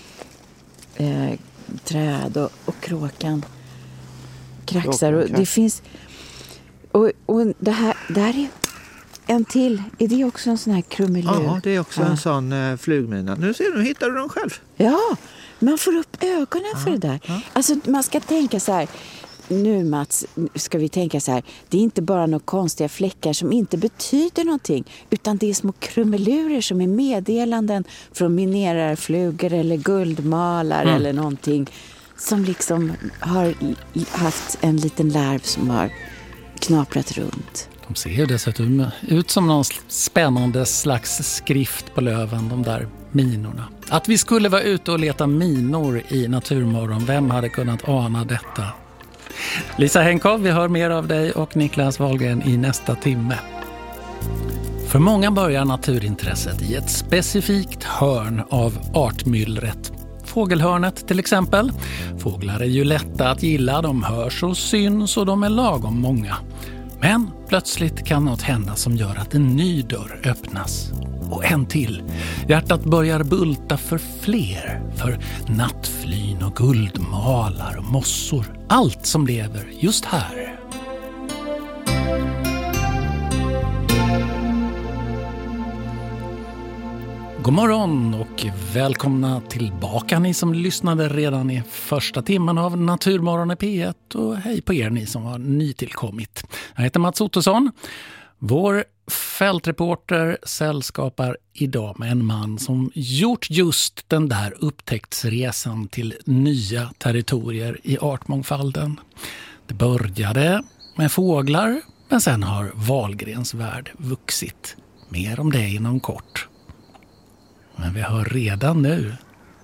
träd och kråkan kraxar. Och det finns, och det här är en till. Är det också en sån här krumelur? Ja, det är också en sån flugmina. Nu hittar du dem själv. Ja, man får upp ögonen för det där. Ja. Alltså man ska tänka så här. Nu Mats, ska vi tänka så här. Det är inte bara några konstiga fläckar som inte betyder någonting, utan det är små krumelurer som är meddelanden från minerarflugor eller guldmalar eller någonting som liksom har haft en liten larv som har knaprat runt. De ser ju dessutom ut som någon spännande slags skrift på löven, de där minorna. Att vi skulle vara ute och leta minor i Naturmorgon, vem hade kunnat ana detta? Lisa Henkov, vi hör mer av dig och Niklas Wahlgren i nästa timme. För många börjar naturintresset i ett specifikt hörn av artmyllret. Fågelhörnet till exempel. Fåglar är ju lätta att gilla, de hörs och syns och de är lagom många. Men plötsligt kan något hända som gör att en ny dörr öppnas. Och en till. Hjärtat börjar bulta för fler. För nattflyn och guldmalar och mossor. Allt som lever just här. God morgon och välkomna tillbaka ni som lyssnade redan i första timmen av Naturmorgon i P1 och hej på er ni som har nytillkommit. Jag heter Mats Ottosson. Vår fältreporter sällskapar idag med en man som gjort just den där upptäcktsresan till nya territorier i artmångfalden. Det började med fåglar men sen har Wahlgrens värld vuxit. Mer om det inom kort. Men vi hör redan nu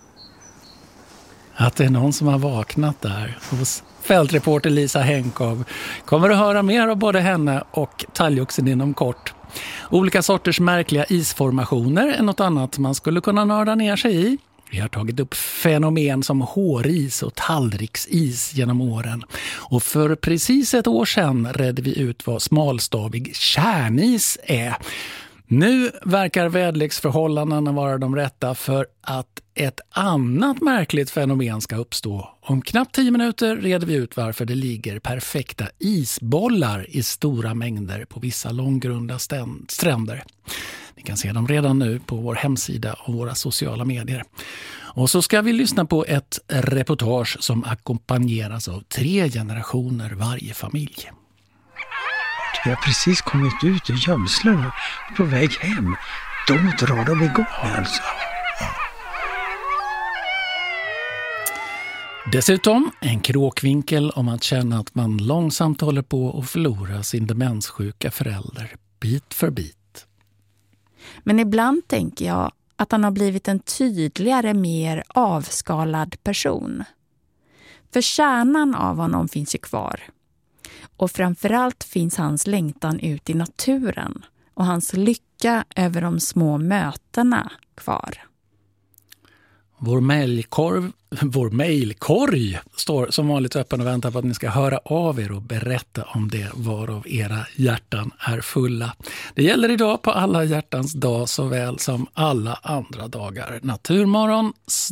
att det är någon som har vaknat där hos fältreporter Lisa Henkov. Kommer att höra mer av både henne och talgoxen inom kort. Olika sorters märkliga isformationer är något annat man skulle kunna nörda ner sig i. Vi har tagit upp fenomen som håris och tallriksis genom åren. Och för precis ett år sedan redde vi ut vad smalstavig kärnis är. Nu verkar väderleksförhållandena vara de rätta för att ett annat märkligt fenomen ska uppstå. Om knappt 10 minuter reder vi ut varför det ligger perfekta isbollar i stora mängder på vissa långgrunda stränder. Ni kan se dem redan nu på vår hemsida och våra sociala medier. Och så ska vi lyssna på ett reportage som ackompanjeras av 3 generationer varje familj. Vi har precis kommit ut ur gömslen och på väg hem. Då drar de igång alltså. Dessutom en kråkvinkel om att känna att man långsamt håller på att förlora sin demenssjuka förälder bit för bit. Men ibland tänker jag att han har blivit en tydligare, mer avskalad person. För kärnan av honom finns ju kvar. Och framförallt finns hans längtan ut i naturen och hans lycka över de små mötena kvar. Vår mejlkorg står som vanligt öppen och väntar på att ni ska höra av er och berätta om det varav era hjärtan är fulla. Det gäller idag på alla hjärtans dag såväl som alla andra dagar. Naturmorgon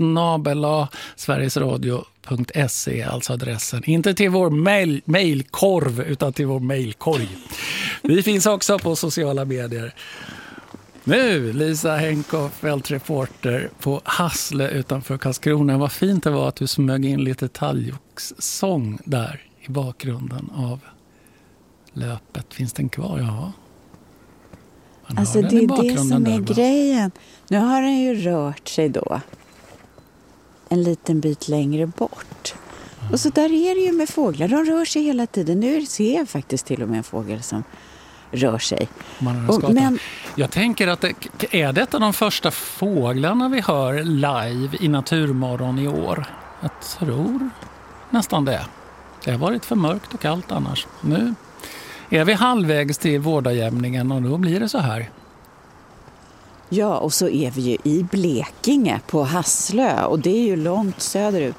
@sverigesradio.se alltså adressen. Inte till vår mejlkorv utan till vår mejlkorg. Vi finns också på sociala medier. Nu, Lisa Henkov, fältreporter på Hassle utanför Karlskrona. Vad fint det var att du smög in lite talgoxsång där i bakgrunden av löpet. Finns den kvar? Ja. Alltså det är det som är grejen. Nu har den ju rört sig då en liten bit längre bort. Och så där är det ju med fåglar. De rör sig hela tiden. Nu ser jag faktiskt till och med en fågel som rör sig. Men jag tänker att är detta de första fåglarna vi hör live i Naturmorgon i år? Jag tror nästan det. Det har varit för mörkt och kallt annars. Nu är vi halvvägs till vårdagjämningen och då blir det så här. Ja, och så är vi ju i Blekinge på Hasslö och det är ju långt söderut.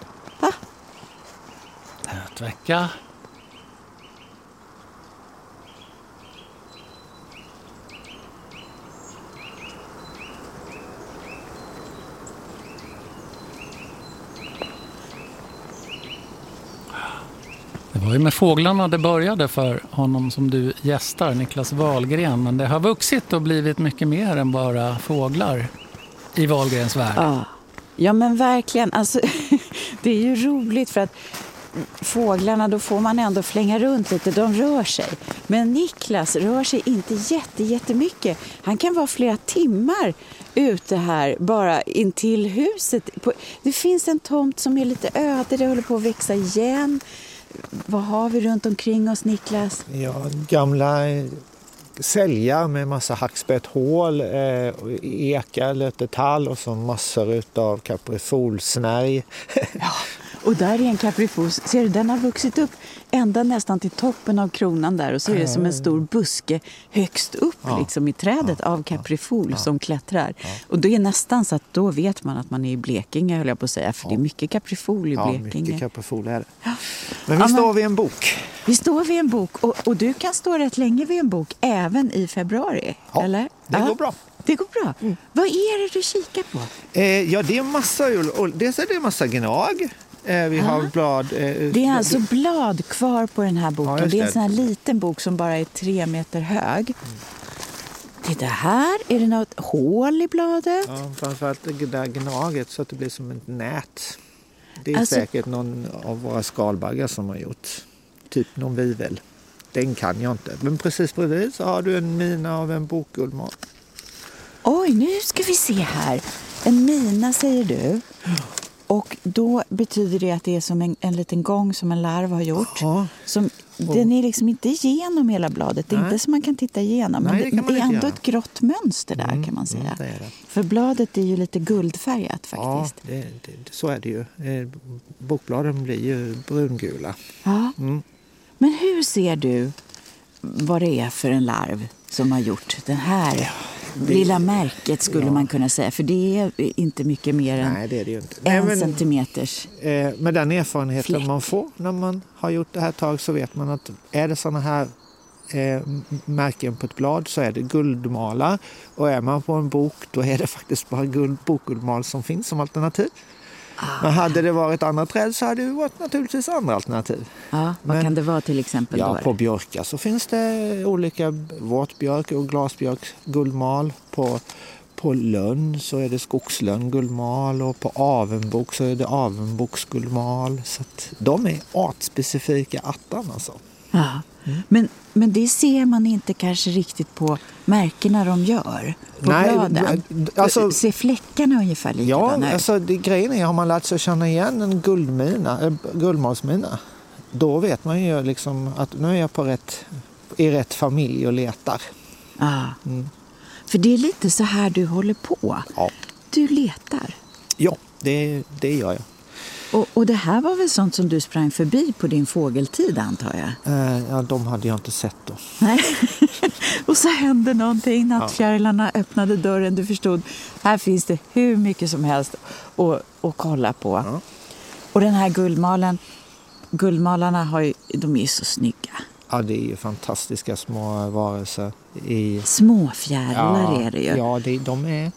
Nätvecka. Det var ju med fåglarna det började för honom som du gästar, Niklas Wahlgren. Men det har vuxit och blivit mycket mer än bara fåglar i Wahlgrens värld. Ja men verkligen. Alltså, det är ju roligt för att fåglarna, då får man ändå flänga runt lite. De rör sig. Men Niklas rör sig inte jättemycket. Han kan vara flera timmar ute här bara intill huset. Det finns en tomt som är lite öde. Det håller på att växa igen. Vad har vi runt omkring oss, Niklas? Ja, gamla säljar med massa hackspetthål, eka, lite tall och så massor av kaprifolsnärj. Ja, och där är en kaprifol. Ser du, den har vuxit upp ända nästan till toppen av kronan där och så är det som en stor buske högst upp liksom i trädet av kaprifol som klättrar. Och det är nästan så att då vet man att man är i Blekinge, höll jag på att säga, för det är mycket kaprifol i Blekinge. Ja, mycket kaprifol är det. Ja. Men vi står vid en bok. Vi står vid en bok och du kan stå rätt länge vid en bok även i februari, eller? Det går bra. Det går bra. Vad är det du kikar på? Ja, det är massa dels är det massa gnag. Vi har blad. Det är alltså blad kvar på den här boken. Ja, det är en sån här liten bok som bara är 3 meter hög. Titta här, är det något hål i bladet? Ja, framförallt det där gnaget så att det blir som ett nät. Det är Alltså- säkert någon av våra skalbaggar som har gjort. Typ någon vivel. Den kan jag inte. Men precis bredvid så har du en mina av en bokguldmal. Oj, nu ska vi se här. En mina säger du. Och då betyder det att det är som en liten gång som en larv har gjort. Ja. Den är liksom inte igenom hela bladet. Det är inte som man kan titta igenom. Nej, Men det kan man det är inte ändå göra. ett grått mönster där kan man säga. Det är det. För bladet är ju lite guldfärgat faktiskt. Ja, så är det ju. Bokbladen blir ju brungula. Ja. Mm. Men hur ser du vad det är för en larv som har gjort den här lilla märket skulle man kunna säga? För det är inte mycket mer än Nej, det är det ju inte. en centimeters. Med den erfarenheten fläck. man får när man har gjort det här ett tag så vet man att är det sådana här märken på ett blad så är det guldmalar. Och är man på en bok då är det faktiskt bara bokguldmal som finns som alternativ. Men hade det varit andra träd så hade det varit naturligtvis andra alternativ. Ja, vad kan det vara till exempel då? På björkar så finns det olika våtbjörk och glasbjörk guldmal. På lönn så är det skogslönn guldmal och på avenbok så är det avenboksguldmal. Så att de är artspecifika attan alltså. Ja. Men det ser man inte kanske riktigt på märkena de gör på bladen. Alltså, ser fläckarna ungefär likadana ut? Alltså grejen är, har man lärt sig att känna igen en guldmalsmina, då vet man ju liksom att nu är jag i rätt familj och letar. Ja. För det är lite så här du håller på. Ja. Du letar. Ja, det gör jag. Och det här var väl sånt som du sprang förbi på din fågeltid, antar jag? Ja, de hade jag inte sett då. Nej. Och så hände någonting. Nattfjärilarna öppnade dörren. Du förstod, här finns det hur mycket som helst att kolla på. Ja. Och den här guldmalarna de är ju så snygga. Ja, det är ju fantastiska små varelser. Små fjärilar är det ju. Ja, de är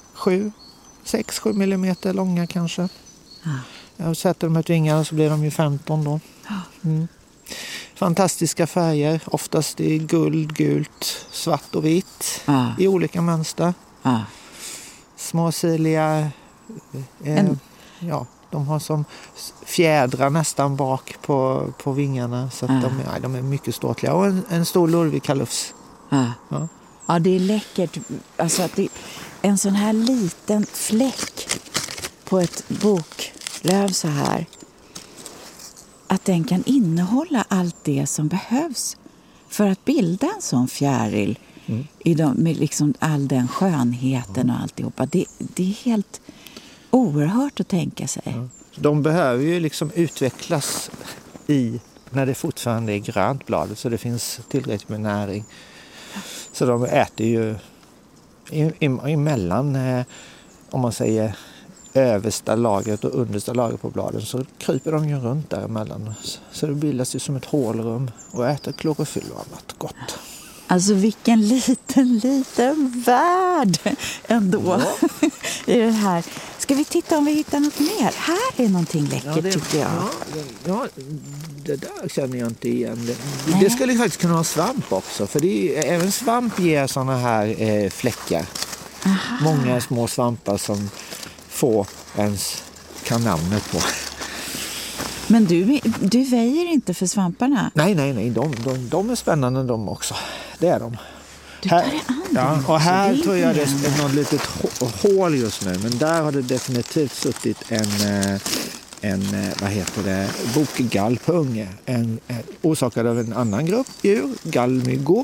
6-7 millimeter långa kanske. Ja. Jag sätter dem ut vingarna så blir de ju 15 då. Mm. Fantastiska färger, oftast i guld, gult, svart och vitt i olika mönster. Småsiliga, de har som fjädrar nästan bak på vingarna så att de är mycket ståtliga. Och en stor lurvig kalufs. Ja, det är läckert. Alltså att en sån här liten fläck på ett boklöv så här, att den kan innehålla allt det som behövs för att bilda en sån fjäril med liksom all den skönheten och alltihopa. Det är helt oerhört att tänka sig. De behöver ju liksom utvecklas när det fortfarande är grönt bladet så det finns tillräckligt med näring. Så de äter ju emellan, om man säger översta lagret och understa lagret på bladen så kryper de ju runt däremellan. Så det bildas ju som ett hålrum och äter klorofyll och annat gott. Alltså vilken liten värld ändå i det här. Ska vi titta om vi hittar något mer? Här är någonting läckert tycker jag. Ja, det där känner jag inte igen. Det skulle faktiskt kunna vara svamp också. För även svamp ger sådana här fläckar. Aha. Många små svampar som få ens kan namnet på. Men du väjer inte för svamparna? Nej. De är spännande de också. Det är de. Du tar det andra. Och här tror jag det är något litet hål just nu. Men där har det definitivt suttit en bokgall på unge. Orsakad av en annan grupp djur, gallmyggor.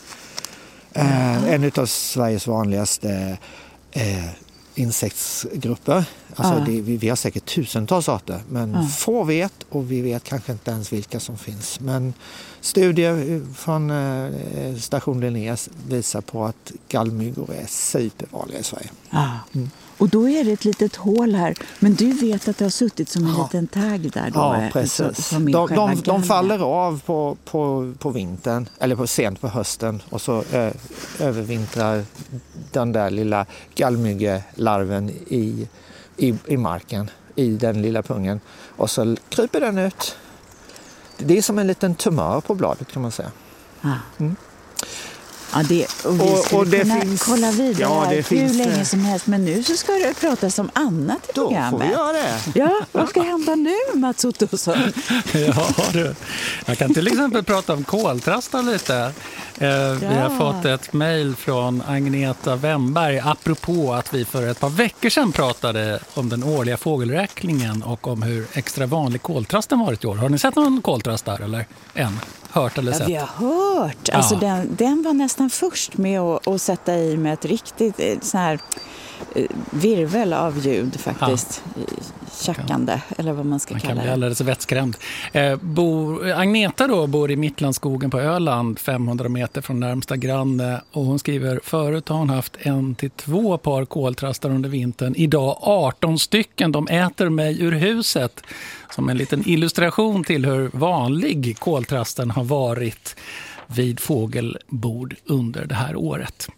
En av Sveriges vanligaste insektsgrupper. Alltså vi har säkert tusentals arter, men få vet och vi vet kanske inte ens vilka som finns. Men studier från station Linnaeus visar på att gallmyggor är supervanliga i Sverige. Och då är det ett litet hål här. Men du vet att det har suttit som en liten tagg där då? Ja, precis. De faller av på vintern, eller sent på hösten. Och så övervintrar den där lilla gallmyggelarven i marken, i den lilla pungen. Och så kryper den ut. Det är som en liten tumör på bladet kan man säga. Ja, vi skulle kunna kolla vidare hur länge som helst. Men nu så ska det pratas om annat i programmet. Då får vi göra det. Ja, vad ska hända nu, Mats Ottosson? Ja, du. Jag kan till exempel prata om koltrastar lite. Vi har fått ett mejl från Agneta Wemberg apropå att vi för ett par veckor sedan pratade om den årliga fågelräkningen och om hur extra vanlig koltrasten varit i år. Har ni sett någon koltrast där eller än? Hört eller sett? Vi har hört. Alltså den var nästan först med att sätta i med ett riktigt så här virvel av ljud faktiskt. Tjackande, eller vad man ska kalla det. Man kan bli alldeles vettskrämd. Agneta då bor i Mittlandsskogen på Öland, 500 meter från närmsta granne. Och hon skriver, förut har hon haft 1 till 2 par koltrastar under vintern. Idag 18 stycken, de äter mig ur huset. Som en liten illustration till hur vanlig koltrasten har varit vid fågelbord under det här året.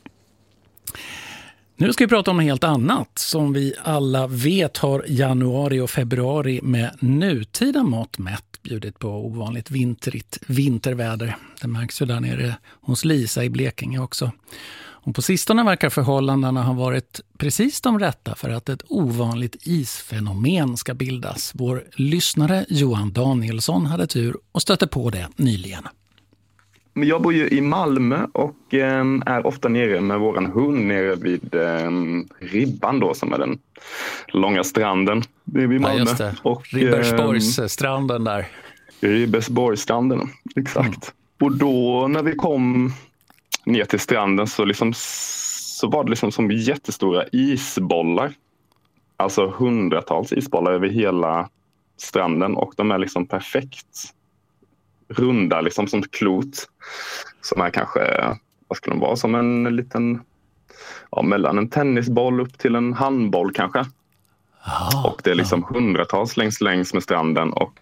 Nu ska vi prata om något helt annat. Som vi alla vet har januari och februari med nutida mått mätt bjudit på ovanligt vinterväder. Det märks ju där nere hos Lisa i Blekinge också. Och på sistone verkar förhållandena ha varit precis de rätta för att ett ovanligt isfenomen ska bildas. Vår lyssnare Johan Danielsson hade tur och stötte på det nyligen. Jag bor ju i Malmö och är ofta nere med våran hund nere vid Ribban då, som är den långa stranden vid Malmö. Ja, just det. Ribersborgsstranden där. Ribersborgsstranden, exakt. Och då när vi kom ner till stranden så var det liksom som jättestora isbollar. Alltså hundratals isbollar över hela stranden, och de är liksom perfekt runda liksom som klot, som är kanske, vad skulle de vara, som en liten, mellan en tennisboll upp till en handboll kanske. Och det är liksom hundratals längs med stranden, och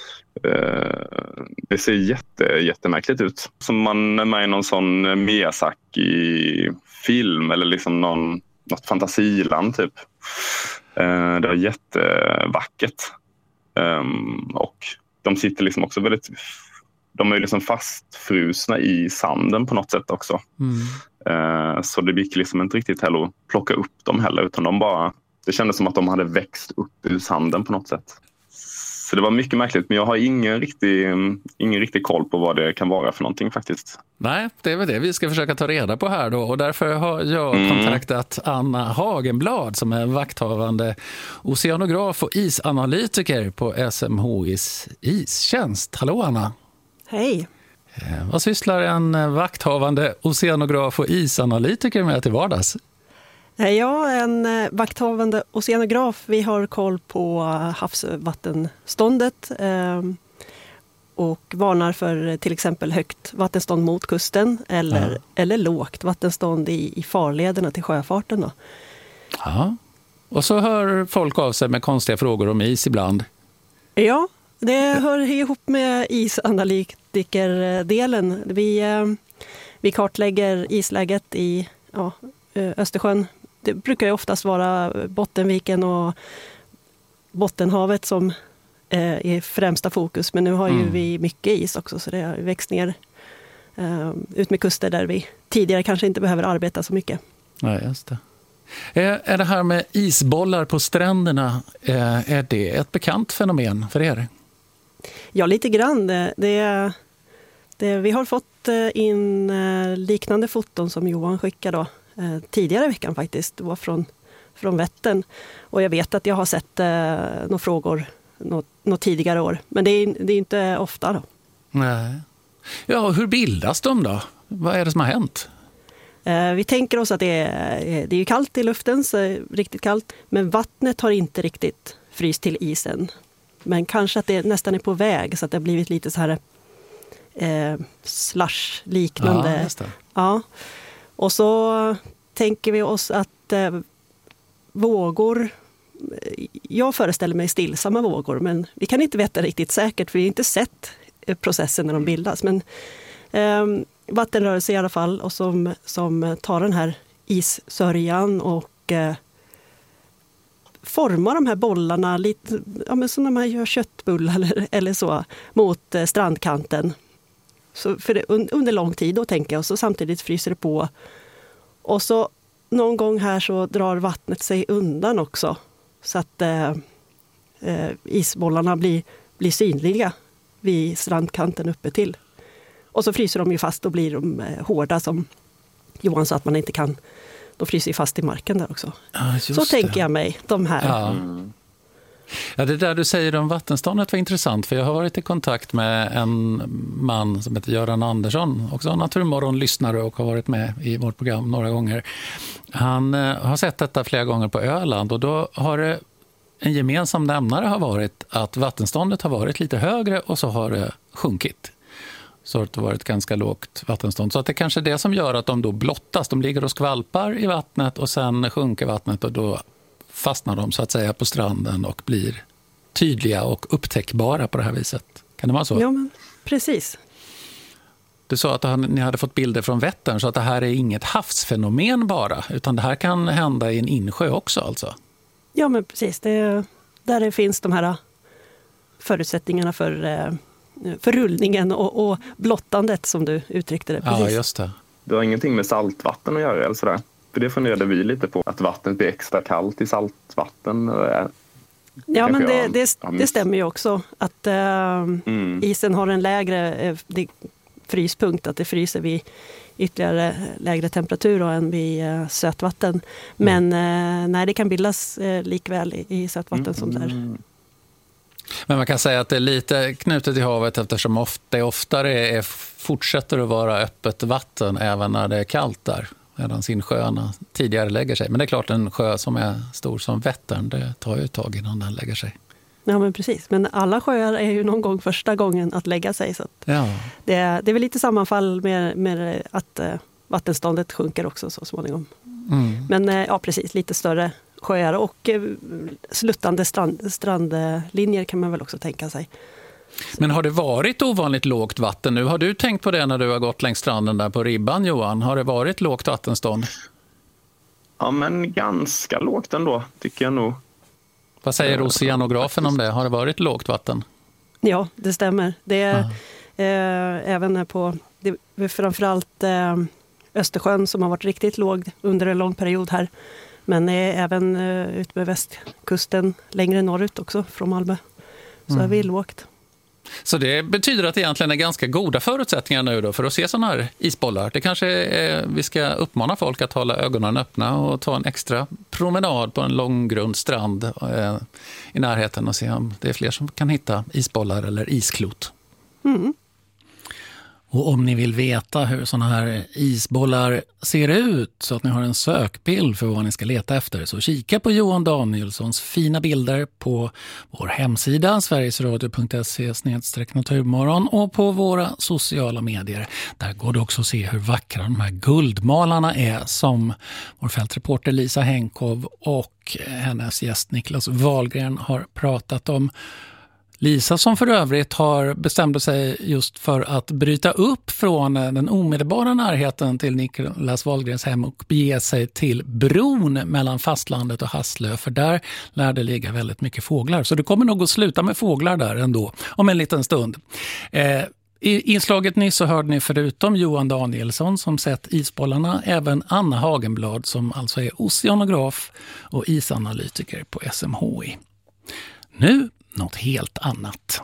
det ser jättemärkligt ut. Som man är med i någon sån Miyazaki-film eller liksom något fantasiland typ. Det är jättevackert. Och de sitter liksom också väldigt, de är liksom fastfrusna i sanden på något sätt också. Så det gick liksom inte riktigt heller att plocka upp dem heller, utan det kändes som att de hade växt upp ur sanden på något sätt. Så det var mycket märkligt, men jag har ingen riktig koll på vad det kan vara för någonting faktiskt. Nej, det är väl det vi ska försöka ta reda på här då, och därför har jag kontaktat Anna Hagenblad som är vakthavande oceanograf och isanalytiker på SMHIs istjänst. Hallå Anna! Hej! Vad sysslar en vakthavande oceanograf och isanalytiker med till vardags? Jag är en vakthavande oceanograf. Vi har koll på havsvattenståndet och varnar för till exempel högt vattenstånd mot kusten eller lågt vattenstånd i farlederna till sjöfarten. Då. Ja, och så hör folk av sig med konstiga frågor om is ibland. Ja, det hör ihop med isanalytikerdelen. Vi kartlägger isläget i Östersjön. Det brukar ju oftast vara Bottenviken och Bottenhavet som är främsta fokus. Men nu har ju vi mycket is också, så det har växt ner ut med kuster där vi tidigare kanske inte behöver arbeta så mycket. Ja, just det. Är det här med isbollar på stränderna, är det ett bekant fenomen för er? Ja, lite grann. Vi har fått in liknande foton som Johan skickade då. Tidigare i veckan faktiskt. Det var från Vättern. Och jag vet att jag har sett några frågor något tidigare år. Men det är inte ofta då. Nej. Ja, hur bildas de då? Vad är det som har hänt? Vi tänker oss att det är kallt i luften, så riktigt kallt. Men vattnet har inte riktigt fryst till isen. Men kanske att det nästan är på väg, så att det har blivit lite så här slush-liknande. Ja, just det. Ja. Och så tänker vi oss att vågor, jag föreställer mig stillsamma vågor, men vi kan inte veta riktigt säkert, för vi har inte sett processen när de bildas. Men vattenrörelse i alla fall, och som tar den här issörjan och formar de här bollarna lite som när man gör köttbullar eller så mot strandkanten. Så för det, under lång tid då tänker jag, och så samtidigt fryser det på. Och så någon gång här så drar vattnet sig undan också. Så att isbollarna blir synliga vid strandkanten uppe till. Och så fryser de ju fast och blir de hårda som Johan sa att man inte kan. De fryser ju fast i marken där också. Ja, så tänker jag mig, de här. Ja. Ja, det där du säger om vattenståndet var intressant, för jag har varit i kontakt med en man som heter Göran Andersson, också naturmorgonlyssnare och har varit med i vårt program några gånger. Han har sett detta flera gånger på Öland, och då har det en gemensam nämnare har varit att vattenståndet har varit lite högre och så har det sjunkit. Så har det varit ganska lågt vattenstånd. Så att det kanske är det som gör att de då blottas. De ligger och skvalpar i vattnet och sen sjunker vattnet och då fastnar de så att säga på stranden och blir tydliga och upptäckbara på det här viset. Kan det vara så? Ja, men precis. Du sa att ni hade fått bilder från Vättern, så att det här är inget havsfenomen bara, utan det här kan hända i en insjö också alltså? Ja, men precis. Där det finns de här förutsättningarna för rullningen och blottandet som du uttryckte det. Precis. Ja, just det. Det har ingenting med saltvatten att göra eller sådär? För det funderade vi lite på, att vattnet blir extra kallt i saltvatten. Ja, men det stämmer ju också att isen har en lägre fryspunkt, att det fryser vid ytterligare lägre temperatur än vid sötvatten. Men nej, det kan bildas likväl i sötvatten som där. Men man kan säga att det är lite knutet i havet, eftersom det oftare fortsätter att vara öppet vatten även när det är kallt där. Medan insjöarna tidigare lägger sig. Men det är klart, en sjö som är stor som Vättern, det tar ju ett tag innan den lägger sig. Ja, men precis. Men alla sjöar är ju någon gång första gången att lägga sig. Så att det är väl lite sammanfall med att vattenståndet sjunker också så småningom. Men ja, precis. Lite större sjöar och sluttande strandlinjer kan man väl också tänka sig. Men har det varit ovanligt lågt vatten nu? Har du tänkt på det när du har gått längs stranden där på Ribban, Johan? Har det varit lågt vattenstånd? Ja, men ganska lågt ändå, tycker jag nog. Vad säger oceanografen om det? Har det varit lågt vatten? Ja, det stämmer. Det är även på framförallt Östersjön som har varit riktigt låg under en lång period här. Men även ut med västkusten längre norrut också från Malmö. Så är vi lågt. Så det betyder att det egentligen är ganska goda förutsättningar nu då för att se sådana här isbollar. Det kanske vi ska uppmana folk att hålla ögonen öppna och ta en extra promenad på en långgrund strand i närheten och se om det är fler som kan hitta isbollar eller isklot. Och om ni vill veta hur sådana här isbollar ser ut så att ni har en sökbild för vad ni ska leta efter, så kika på Johan Danielssons fina bilder på vår hemsida sverigesradio.se/naturmorgon och på våra sociala medier. Där går det också att se hur vackra de här guldmalarna är som vår fältreporter Lisa Henkov och hennes gäst Niklas Wahlgren har pratat om. Lisa som för övrigt har bestämt sig just för att bryta upp från den omedelbara närheten till Niklas Wahlgrens hem och bege sig till bron mellan fastlandet och Hasslö, för där lär det ligga väldigt mycket fåglar. Så det kommer nog att sluta med fåglar där ändå om en liten stund. I inslaget nyss så hörde ni förutom Johan Danielsson som sett isbollarna även Anna Hagenblad som alltså är oceanograf och isanalytiker på SMHI. Nu något helt annat.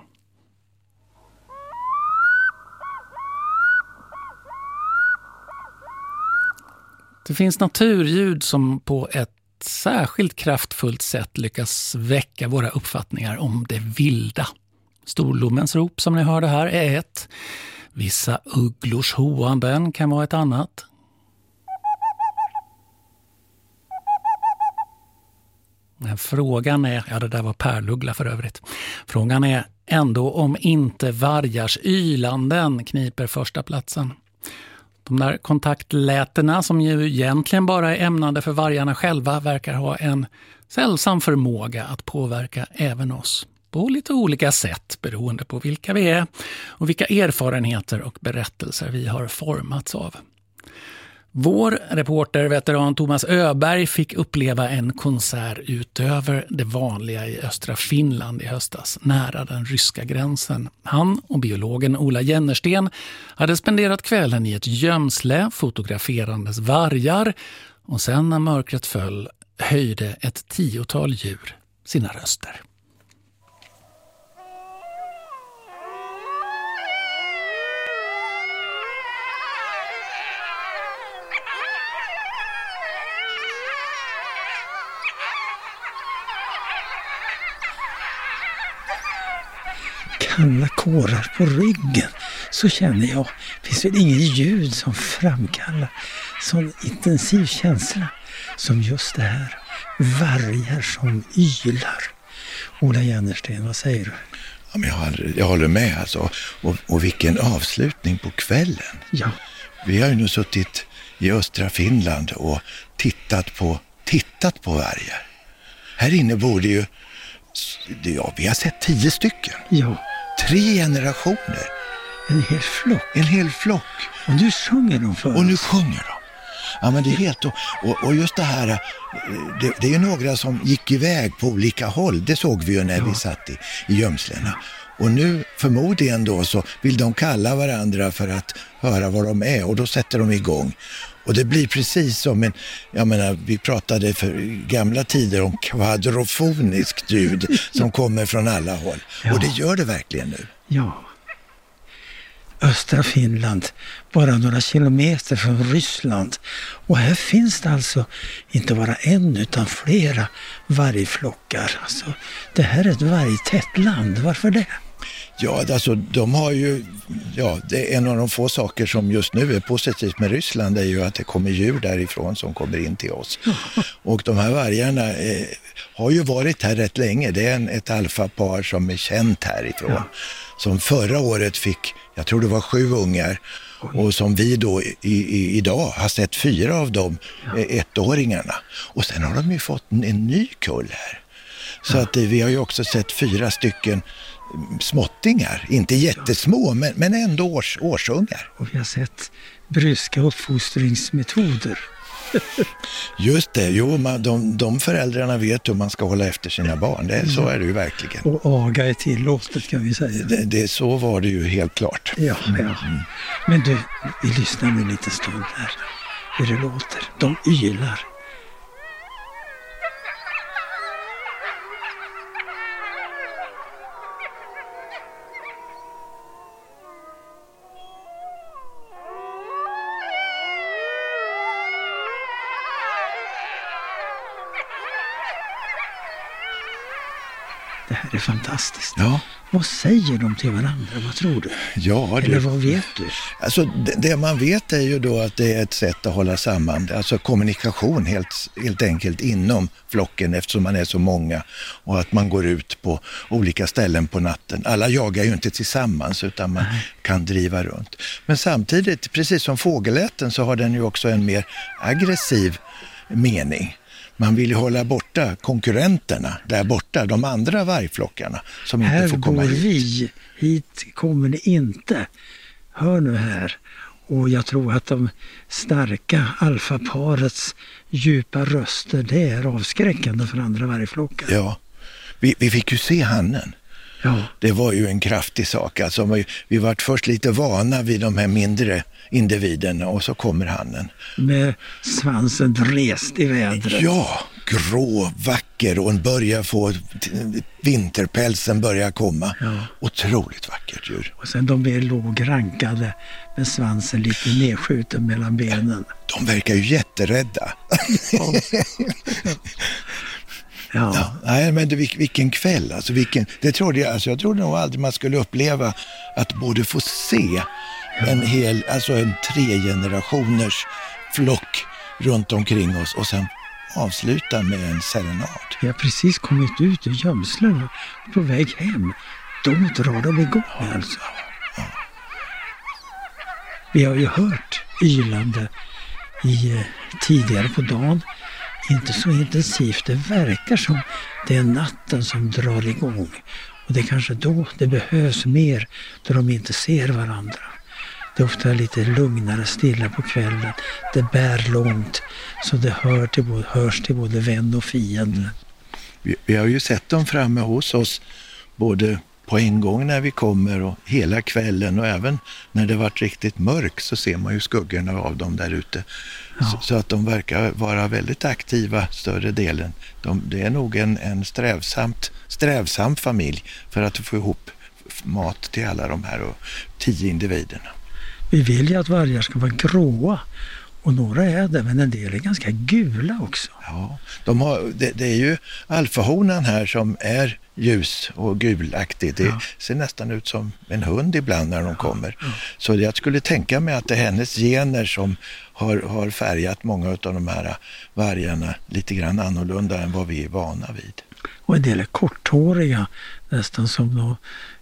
Det finns naturljud som på ett särskilt kraftfullt sätt lyckas väcka våra uppfattningar om det vilda. Storlommens rop som ni hörde här är ett. Vissa ugglors hoanden kan vara ett annat. Men frågan är, ja det där var pärluggla för övrigt. Frågan är ändå om inte vargars ylanden kniper första platsen. De där kontaktlätena som ju egentligen bara är ämnade för vargarna själva verkar ha en sällsam förmåga att påverka även oss. På lite olika sätt beroende på vilka vi är och vilka erfarenheter och berättelser vi har formats av. Vår reporter, veteran Thomas Öberg, fick uppleva en konsert utöver det vanliga i östra Finland i höstas, nära den ryska gränsen. Han och biologen Ola Jennersten hade spenderat kvällen i ett gömsle fotograferandes vargar, och sen när mörkret föll höjde ett 10-tal djur sina röster. Kalla kårar på ryggen, så känner jag. Finns väl ingen ljud som framkallar sån intensiv känsla som just det här. Vargar som ylar. Ola Jennersten, vad säger du? Ja, men jag håller med alltså. Och vilken avslutning på kvällen. Ja. Vi har ju nu suttit i östra Finland och tittat på vargar. Här inne bor det ju, ja, vi har sett 10 stycken. Ja. 3 generationer. En hel flock. Och nu sjunger de för oss. Ja, men det är helt... Och just det här... Det är ju några som gick iväg på olika håll. Det såg vi ju när vi satt i gömslena. Och nu förmodligen då så vill de kalla varandra för att höra vad de är. Och då sätter de igång. Och det blir precis som jag menar, vi pratade för gamla tider om kvadrofoniskt ljud som kommer från alla håll. Ja. Och det gör det verkligen nu. Ja. Östra Finland, bara några kilometer från Ryssland. Och här finns det alltså inte bara en utan flera vargflockar. Alltså, det här är ett vargtätt land. Varför det? Ja, alltså de har ju, det är en av de få saker som just nu är positivt med Ryssland är ju att det kommer djur därifrån som kommer in till oss. Och de här vargarna har ju varit här rätt länge. Det är ett alfapar som är känt härifrån. Ja. Som förra året fick, jag tror det var 7 ungar. Och som vi då idag har sett 4 av dem, 1-åringarna. Och sen har de ju fått en ny kull här. Så att vi har ju också sett 4 stycken småttingar, inte jättesmå men ändå årsungar. Och vi har sett bryska uppfostringsmetoder. Just det, de föräldrarna vet hur man ska hålla efter sina barn, så är det ju verkligen. Och aga är tillåtet, kan vi säga. Så var det ju helt klart. Ja. Men du, vi lyssnar nu en liten stund här hur det låter. De ylar. Det här är fantastiskt. Ja. Vad säger de till varandra? Vad tror du? Ja, eller vad vet du? Alltså det man vet är ju då att det är ett sätt att hålla samman. Alltså kommunikation helt enkelt inom flocken eftersom man är så många. Och att man går ut på olika ställen på natten. Alla jagar ju inte tillsammans utan man kan driva runt. Men samtidigt, precis som fågeläten, så har den ju också en mer aggressiv mening. Man vill ju hålla borta konkurrenterna där borta, de andra vargflockarna som inte får komma hit. Här bor vi, hit kommer det inte. Hör nu här. Och jag tror att de starka alfaparets djupa röster, det är avskräckande för andra vargflockar. Ja, vi fick ju se hannen. Ja. Det var ju en kraftig sak. Alltså, vi var först lite vana vid de här mindre individerna och så kommer hannen. Med svansen rest i vädret. Ja, grå, vacker och börjar få vinterpälsen börjar komma. Ja. Otroligt vackert djur. Och sen de är lågrankade med svansen lite nedskjuten mellan benen. De verkar ju jätterädda. Ja. Ja, nej, men vilken kväll, alltså det trodde jag, alltså jag trodde nog aldrig man skulle uppleva att både få se en 3 generationers flock runt omkring oss och sen avsluta med en serenad. Jag har precis kommit ut ur gömslen på väg hem. Då drar de igång alltså. Ja. Vi har ju hört ylande tidigare på dagen. Inte så intensivt. Det verkar som det är natten som drar igång. Och det är kanske då det behövs mer då de inte ser varandra. Det är ofta lite lugnare, stilla på kvällen. Det bär långt så det hörs till både vän och fiende. Vi har ju sett dem framme hos oss både på en gång när vi kommer och hela kvällen, och även när det varit riktigt mörkt så ser man ju skuggorna av dem där ute. Ja. Så att de verkar vara väldigt aktiva större delen. Det är nog en strävsam familj för att få ihop mat till alla de här 10 individerna. Vi vill ju att vargar ska vara gråa. Och några är det, men en del är ganska gula också. Ja, det är ju alfahonan här som är ljus och gulaktig. Det ser nästan ut som en hund ibland när de kommer. Ja. Så jag skulle tänka mig att det är hennes gener som har färgat många av de här vargarna lite grann annorlunda än vad vi är vana vid. Och en del är korthåriga, nästan som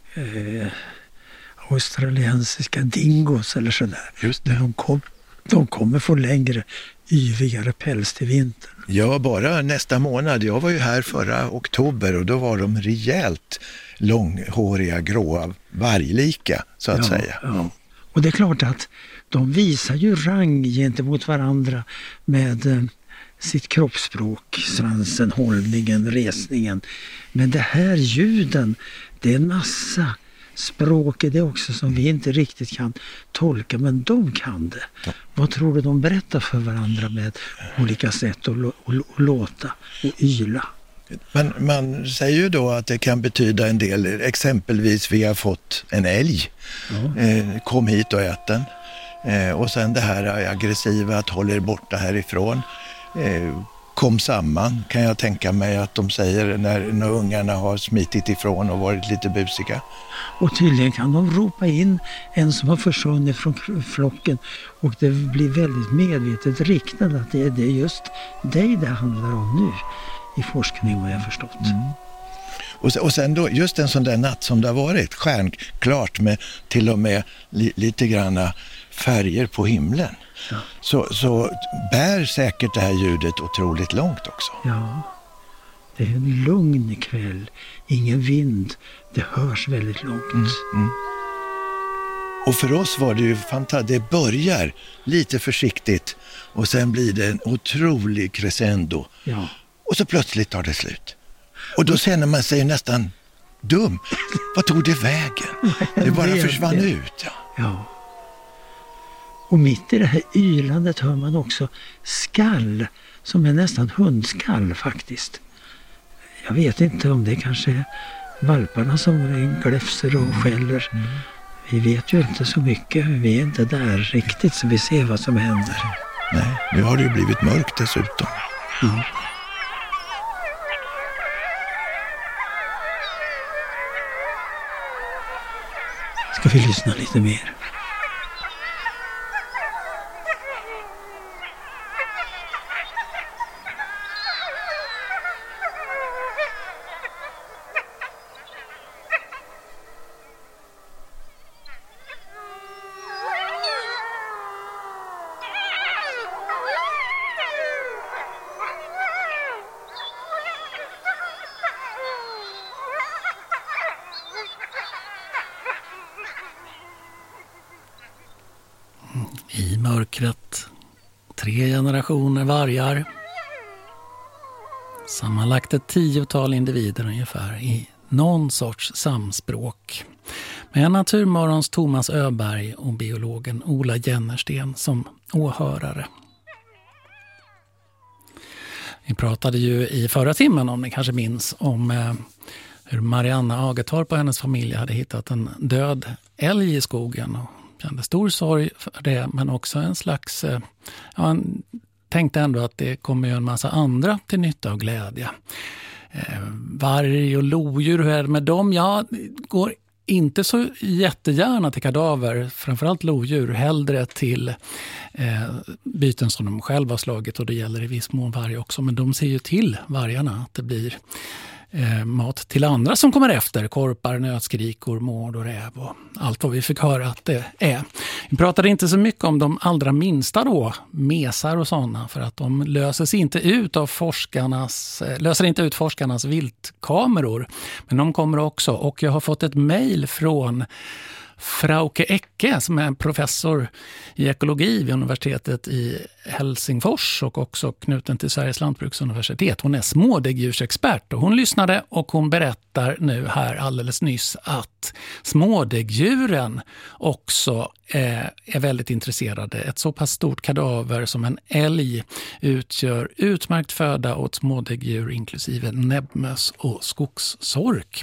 australiensiska dingos eller sådär. Just det. De kommer få längre, yvigare päls till vintern. Ja, bara nästa månad. Jag var ju här förra oktober och då var de rejält långhåriga, gråa, varglika så att säga. Ja. Och det är klart att de visar ju rang gentemot varandra med sitt kroppsspråk, svansen, hållningen, resningen. Men det här ljuden, det är en massa språk är det också som vi inte riktigt kan tolka, men de kan det. Ja. Vad tror du de berättar för varandra med olika sätt att låta och yla? Men man säger ju då att det kan betyda en del, exempelvis vi har fått en älg, kom hit och ät den. Och sen det här aggressiva, att hålla er borta härifrån. Kom samman, kan jag tänka mig att de säger när ungarna har smitit ifrån och varit lite busiga. Och tydligen kan de ropa in en som har försvunnit från flocken, och det blir väldigt medvetet riktat att det är just dig det handlar om nu i forskning, vad jag förstått. Och sen då, just en sån där natt som det har varit, stjärnklart med till och med lite granna färger på himlen. Ja. Så bär säkert det här ljudet otroligt långt också. Ja, det är en lugn kväll, ingen vind, det hörs väldigt långt. Och för oss var det ju fantastiskt, det börjar lite försiktigt och sen blir det en otrolig crescendo. Ja. Och så plötsligt tar det slut. Och då känner man sig nästan dum. Vad tog det vägen? Det bara försvann ut. Ja. Och mitt i det här ylandet hör man också skall, som är nästan hundskall faktiskt. Jag vet inte om det kanske är valparna som gläfser och skäller. Vi vet ju inte så mycket, vi är inte där riktigt så vi ser vad som händer. Nej, nu har det ju blivit mörkt dessutom. Ska vi lyssna lite mer? I mörkret 3 generationer vargar. Sammanlagt ett 10-tal individer ungefär i någon sorts samspråk. Med Naturmorgons Thomas Öberg och biologen Ola Jennersten som åhörare. Vi pratade ju i förra timmen, om ni kanske minns, om hur Marianna Agetorp och hennes familj hade hittat en död älg i skogen och kände stor sorg för det, men också en slags, han tänkte ändå att det kommer ju en massa andra till nytta och glädje. Varg och lodjur, hur är det med dem? Ja, går inte så jättegärna till kadaver, framförallt lodjur, hellre till byten som de själva har slagit, och det gäller i viss mån varg också, men de ser ju till vargarna att det blir mat till andra som kommer efter, korpar, nötskrikor, mård och räv och allt vad vi fick höra att det är. Vi pratade inte så mycket om de allra minsta då, mesar och sådana, för att de löser inte ut forskarnas viltkameror, men de kommer också, och jag har fått ett mejl från Frauke Ecke som är professor i ekologi vid universitetet i Helsingfors och också knuten till Sveriges lantbruksuniversitet. Hon är smådäggdjursexpert och hon lyssnade och hon berättar nu här alldeles nyss att smådäggdjuren också är väldigt intresserade. Ett så pass stort kadaver som en älg utgör utmärkt föda åt smådäggdjur inklusive näbbmöss och skogssork.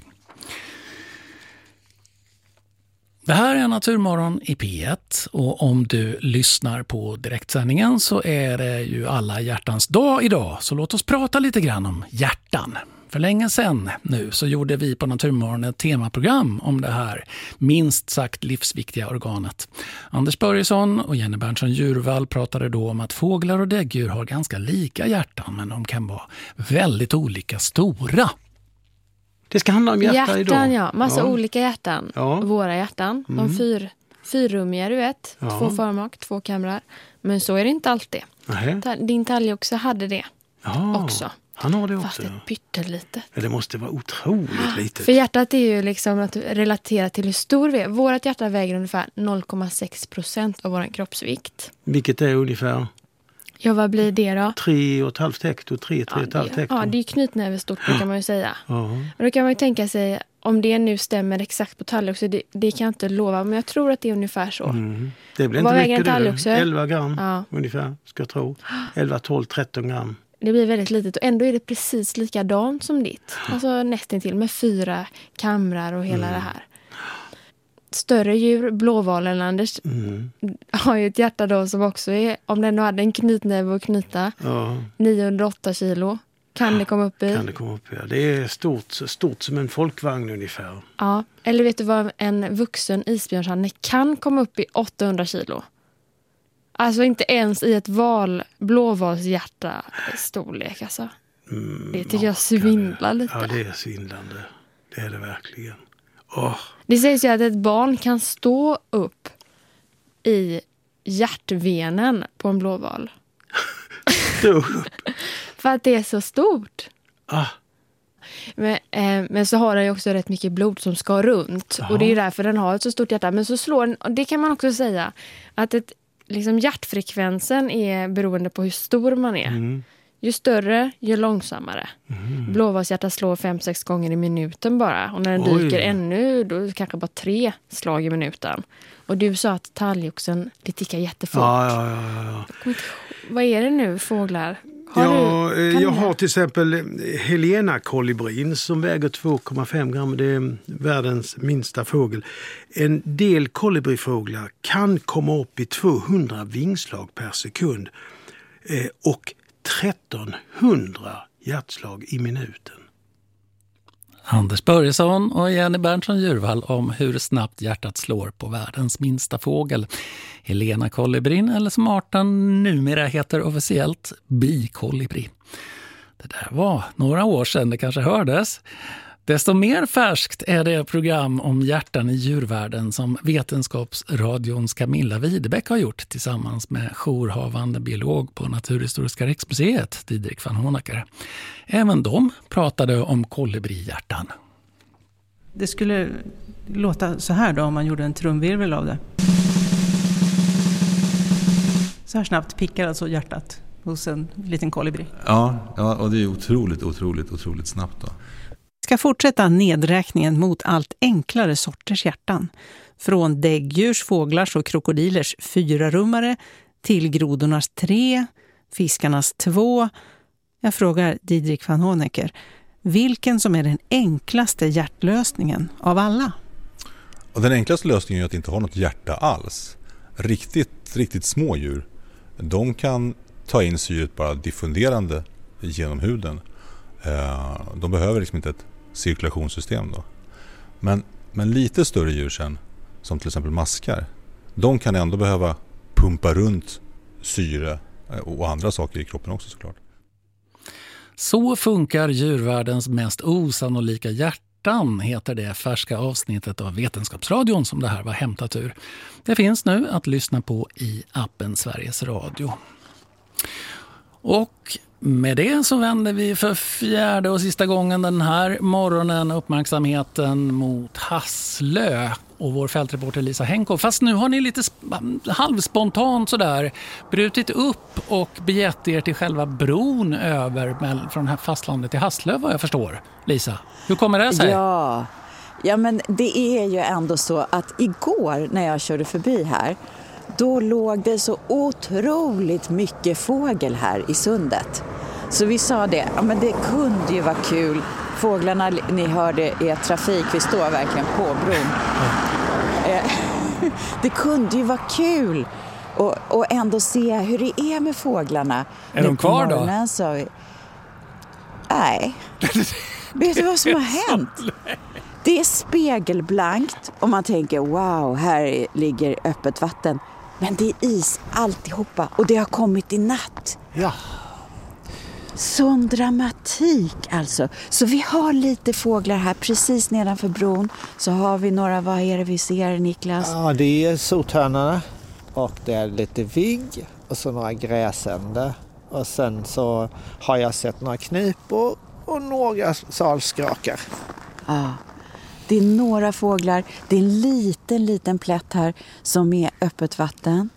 Det här är Naturmorgon i P1 och om du lyssnar på direktsändningen så är det ju alla hjärtans dag idag. Så låt oss prata lite grann om hjärtan. För länge sedan nu så gjorde vi på Naturmorgon ett temaprogram om det här minst sagt livsviktiga organet. Anders Börjesson och Jenny Berntsson Djurvall pratade då om att fåglar och däggdjur har ganska lika hjärtan men de kan vara väldigt olika stora. Det ska handla om hjärtan idag. Ja. Massa olika hjärtan. Ja. Våra hjärtan. De fyrrummiga, du vet. Ja. 2 förmak, 2 kamrar. Men så är det inte alltid. Nej. Din talgoxe hade det också. Han har det också. Fast ett pyttelite. Ja, det måste vara otroligt litet. För hjärtat är ju liksom att relatera till hur stor vi är. Vårt hjärta väger ungefär 0,6% av vår kroppsvikt. Vilket är ungefär? Ja, vad blir det då? 3,5 hektar, 3,5 hektar. Ja, det är knytnävestort kan man ju säga. Och då kan man ju tänka sig, om det nu stämmer exakt på talgoxe, det kan jag inte lova, men jag tror att det är ungefär så. Det blir inte mycket det. 11 gram ungefär, ska jag tro. 11, 12, 13 gram. Det blir väldigt litet och ändå är det precis likadant som ditt. Alltså nästan till med 4 kamrar och hela det här. Större djur, blåvalen Anders, har ju ett hjärta då som också är, om den hade en knytnäve att knyta, 908 kilo. Kan det komma upp i? Kan det komma upp i, ja. Det är stort som en folkvagn ungefär. Ja, eller vet du vad en vuxen isbjörnshanne kan komma upp i? 800 kilo. Alltså inte ens i ett blåvalshjärta storlek alltså. Det tycker jag svindlar lite. Ja, det är svindlande. Det är det verkligen. Det sägs ju att ett barn kan stå upp i hjärtvenen på en blåval. Stå upp? För att det är så stort. Men så har den ju också rätt mycket blod som ska runt. Och det är därför den har ett så stort hjärta. Men så slår den, och det kan man också säga, att liksom hjärtfrekvensen är beroende på hur stor man är. Ju större, ju långsammare. Blåvalshjärta slår 5-6 gånger i minuten bara. Och när den dyker ännu, då kanske bara 3 slag i minuten. Och du sa att talgoxen, det tickar jättefort. Ja. Vad är det nu, fåglar? Jag har till exempel Helena-kolibrin som väger 2,5 gram. Det är världens minsta fågel. En del kolibrifåglar kan komma upp i 200 vingslag per sekund. Och 1300 hjärtslag i minuten. Anders Börjesson och Jenny Berntsson Djurvall om hur snabbt hjärtat slår på världens minsta fågel. Helena kolibrin, eller som arten numera heter officiellt bikolibri. Det där var några år sedan, det kanske hördes. Desto mer färskt är det program om hjärtan i djurvärlden som Vetenskapsradions Camilla Widebeck har gjort tillsammans med jourhavande biolog på Naturhistoriska riksmuseet, Didrik van Honacker. Även de pratade om kolibrihjärtan. Det skulle låta så här då om man gjorde en trumvirvel av det. Så här snabbt pickar alltså hjärtat hos en liten kolibri. Ja, och det är otroligt snabbt då. Ska fortsätta nedräkningen mot allt enklare sorters hjärtan. Från däggdjurs, fåglars och krokodilers 4-rummare till grodornas 3, fiskarnas 2. Jag frågar Didrik van Honacker vilken som är den enklaste hjärtlösningen av alla. Och den enklaste lösningen är att inte ha något hjärta alls. Riktigt små djur, de kan ta in syret bara diffunderande genom huden. De behöver liksom inte ett cirkulationssystem då. Men lite större djur sen, som till exempel maskar, de kan ändå behöva pumpa runt syre och andra saker i kroppen också såklart. Så funkar djurvärldens mest osannolika hjärtan, heter det färska avsnittet av Vetenskapsradion som det här var hämtat ur. Det finns nu att lyssna på i appen Sveriges Radio. Och med det så vänder vi för 4:e och sista gången den här morgonen uppmärksamheten mot hasslök. och vår fältreporter Lisa Henko. Fast nu har ni lite halvspontant sådär brutit upp och begett er till själva bron över från det här fastlandet till Hasslöv, vad jag förstår. Lisa, hur kommer det sig? Ja, men det är ju ändå så att igår när jag körde förbi här, då låg det så otroligt mycket fågel här i sundet. Så vi sa det, ja men det kunde ju vara kul. Fåglarna, ni hörde er trafik, vi står verkligen på bron. Det kunde ju vara kul och ändå se hur det är med fåglarna. Är de kvar då? Nej. Vet du vad som har hänt? Det är spegelblankt och man tänker wow, här ligger öppet vatten. Men det är is alltihopa och det har kommit i natt. Ja. Sån dramatik alltså. Så vi har lite fåglar här precis nedanför bron. Så har vi några, vad är det vi ser, Niklas? Ja, det är sothörnorna och det är lite vigg och så några gräsänder. Och sen så har jag sett några knipor och några salskrakar. Ja, det är några fåglar. Det är en liten plätt här som är öppet vatten.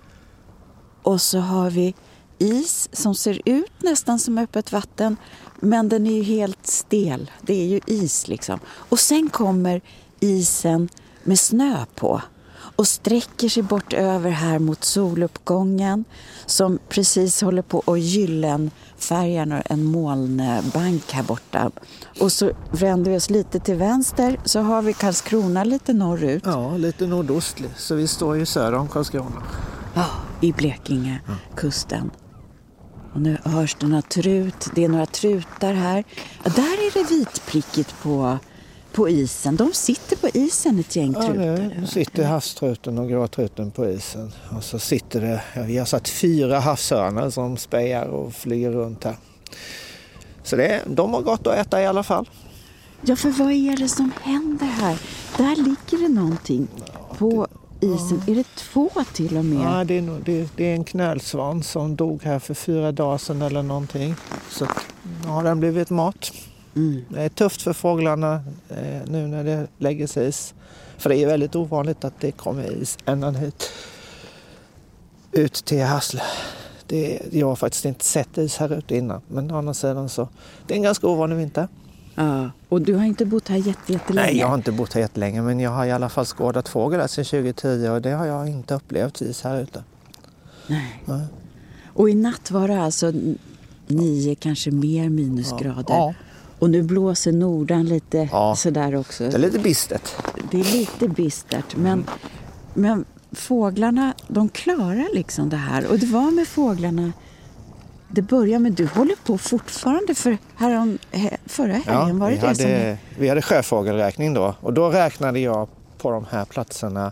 Och så har vi is som ser ut nästan som öppet vatten, men den är ju helt stel. Det är ju is liksom. Och sen kommer isen med snö på och sträcker sig bort över här mot soluppgången som precis håller på att gyllenfärga en molnbank här borta. Och så vänder vi oss lite till vänster så har vi Karlskrona lite norrut. Ja, lite nordostligt. Så vi står ju söder om Karlskrona. Ja, i Blekinge, kusten. Och nu hörs det det är några trutar här. Ja, där är det vitprickigt på isen. De sitter på isen, ett gäng trutar. Ja, nu sitter havstruten och gråtruten på isen. Och så sitter det, vi har satt 4 havsörnar som spejar och flyger runt här. Så de har gott att äta i alla fall. Ja, för vad är det som händer här? Där ligger det någonting på isen. Är det 2 till och med? Ja, det är en knölsvan som dog här för 4 dagar sedan eller någonting. Så har den blivit mat. Det är tufft för fåglarna nu när det lägger sig is. För det är väldigt ovanligt att det kommer is ända hit ut till Hassle. Jag har faktiskt inte sett is här ute innan. Men å andra sidan så det är en ganska ovanlig vinter. Ja, och du har inte bott här jättelänge? Nej, jag har inte bott här jättelänge, men jag har i alla fall skådat fågel där sedan 2010 och det har jag inte upplevt is här ute. Nej. Och i natt var det alltså 9, kanske mer minusgrader. Ja. Och nu blåser nordan lite sådär också. Det är lite bistert. Det är lite bistert, men fåglarna, de klarar liksom det här. Och det var med fåglarna, det börjar med, du håller på fortfarande för förra helgen var det det vi hade sjöfågelräkning då. Och då räknade jag på de här platserna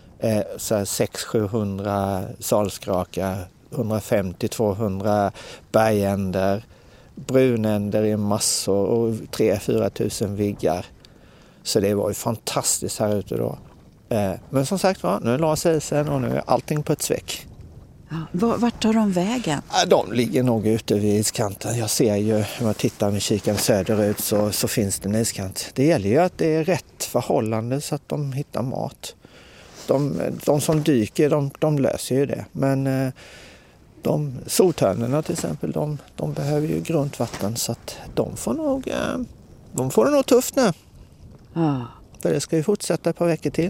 600-700 salskrakar, 150-200 bergänder, brunänder i massor och 3-4 tusen viggar. Så det var ju fantastiskt här ute då. Men som sagt var, nu la sig isen och nu är allting på ett sväck. Ja, vart tar de vägen? De ligger nog ute vid iskanten. Jag ser ju, om jag tittar med kikan söderut så finns det en iskant. Det gäller ju att det är rätt förhållande så att de hittar mat. De som dyker, de löser ju det. Men sothörnorna till exempel, de behöver ju grundvatten så att de får det nog tufft nu. Ja. För det ska ju fortsätta ett par veckor till.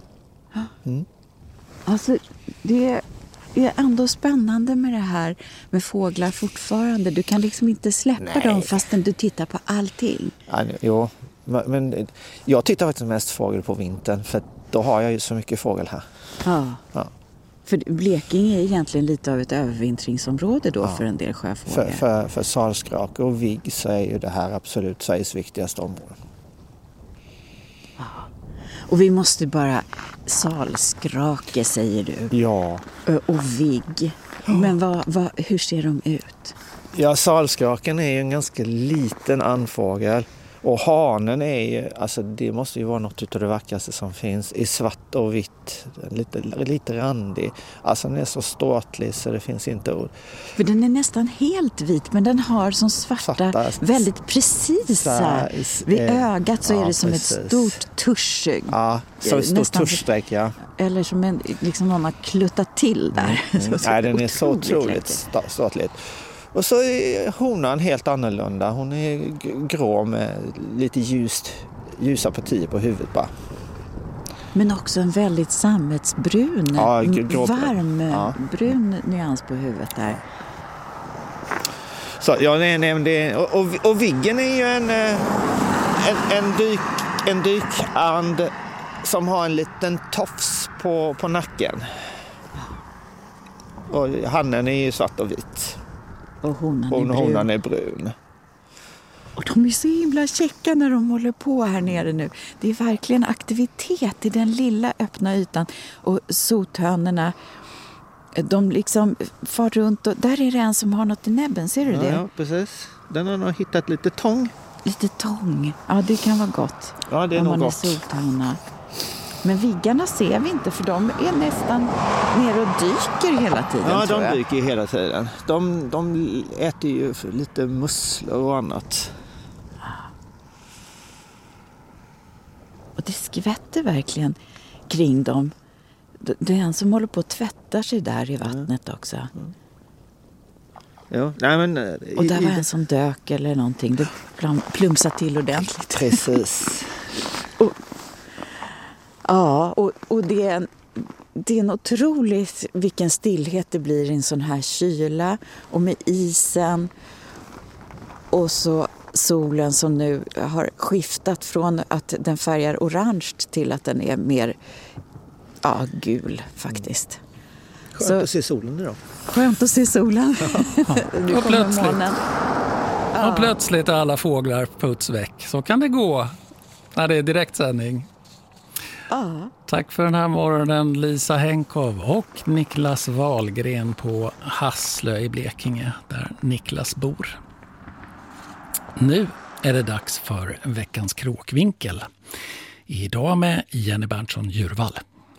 Alltså, det är ändå spännande med det här med fåglar fortfarande. Du kan liksom inte släppa dem fastän du tittar på allting. Jo, men jag tittar faktiskt mest fågel på vintern för då har jag ju så mycket fågel här. Ja. För Blekinge är egentligen lite av ett övervintringsområde då för en del sjöfåglar. För salskrak och vigg så är ju det här absolut Sveriges viktigaste område. Ja. Och vi måste bara, salskrake säger du. Ja. Och vigg. Men hur ser de ut? Ja, salskraken är ju en ganska liten andfågel. Och hanen är ju, alltså det måste ju vara något av det vackraste som finns, i svart och vitt, lite randig. Alltså den är så ståtlig så det finns inte ord. För den är nästan helt vit, men den har som svarta väldigt precisa. Vid ögat så är det som ett stort tusch. Ja, som ett stort tuschsträck, ja. Eller som en, liksom någon har kluttat till där. Nej, den är så otroligt ståtlig. Och så är honan helt annorlunda. Hon är grå med lite ljusa partier på huvudet bara. Men också en väldigt sammetsbrun, varmbrun nyans på huvudet där. Så jag nämnde, och Viggen är ju en dykand som har en liten tofs på nacken. Och hannen är ju svart och vit. Och honan är brun. Och de är så himla käcka när de håller på här nere nu. Det är verkligen aktivitet i den lilla öppna ytan. Och sothönorna, de liksom far runt. Och där är det en som har något i näbben, ser du det? Ja, precis. Den har nog hittat lite tång. Lite tång, ja det kan vara gott. Ja, det är nog gott. Sothöna. Men viggarna ser vi inte, för de är nästan nere och dyker hela tiden. Ja, de dyker hela tiden. De äter ju lite musslor och annat. Och det skvätter verkligen kring dem. Det är en som håller på att tvätta sig där i vattnet också. Ja, nej men, och där var en som dök eller någonting. Det plumsade till ordentligt. Precis. och det är en otroligt vilken stillhet det blir i en sån här kyla. Och med isen. Och så solen som nu har skiftat från att den färgar orange till att den är mer gul faktiskt. Skönt att se solen idag. Skönt att se solen. Nu och kommer månen. Och plötsligt är alla fåglar puts väck. Så kan det gå när det är direktsändning. Tack för den här morgonen, Lisa Henkov och Niklas Wahlgren på Hasslö i Blekinge, där Niklas bor. Nu är det dags för veckans kråkvinkel. Idag med Jenny Berntsson Djurvall.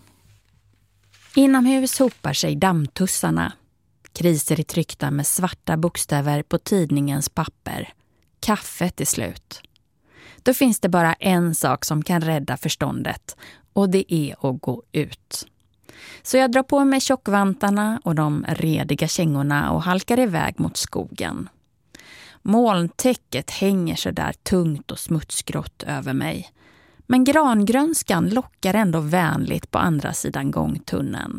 Inomhus hopar sig dammtussarna. Kriser i tryckta med svarta bokstäver på tidningens papper. Kaffet är slut. Då finns det bara en sak som kan rädda förståndet, och det är att gå ut. Så jag drar på mig tjockvantarna och de rediga kängorna och halkar iväg mot skogen. Molntäcket hänger så där tungt och smutsgrått över mig. Men grangrönskan lockar ändå vänligt på andra sidan gångtunneln.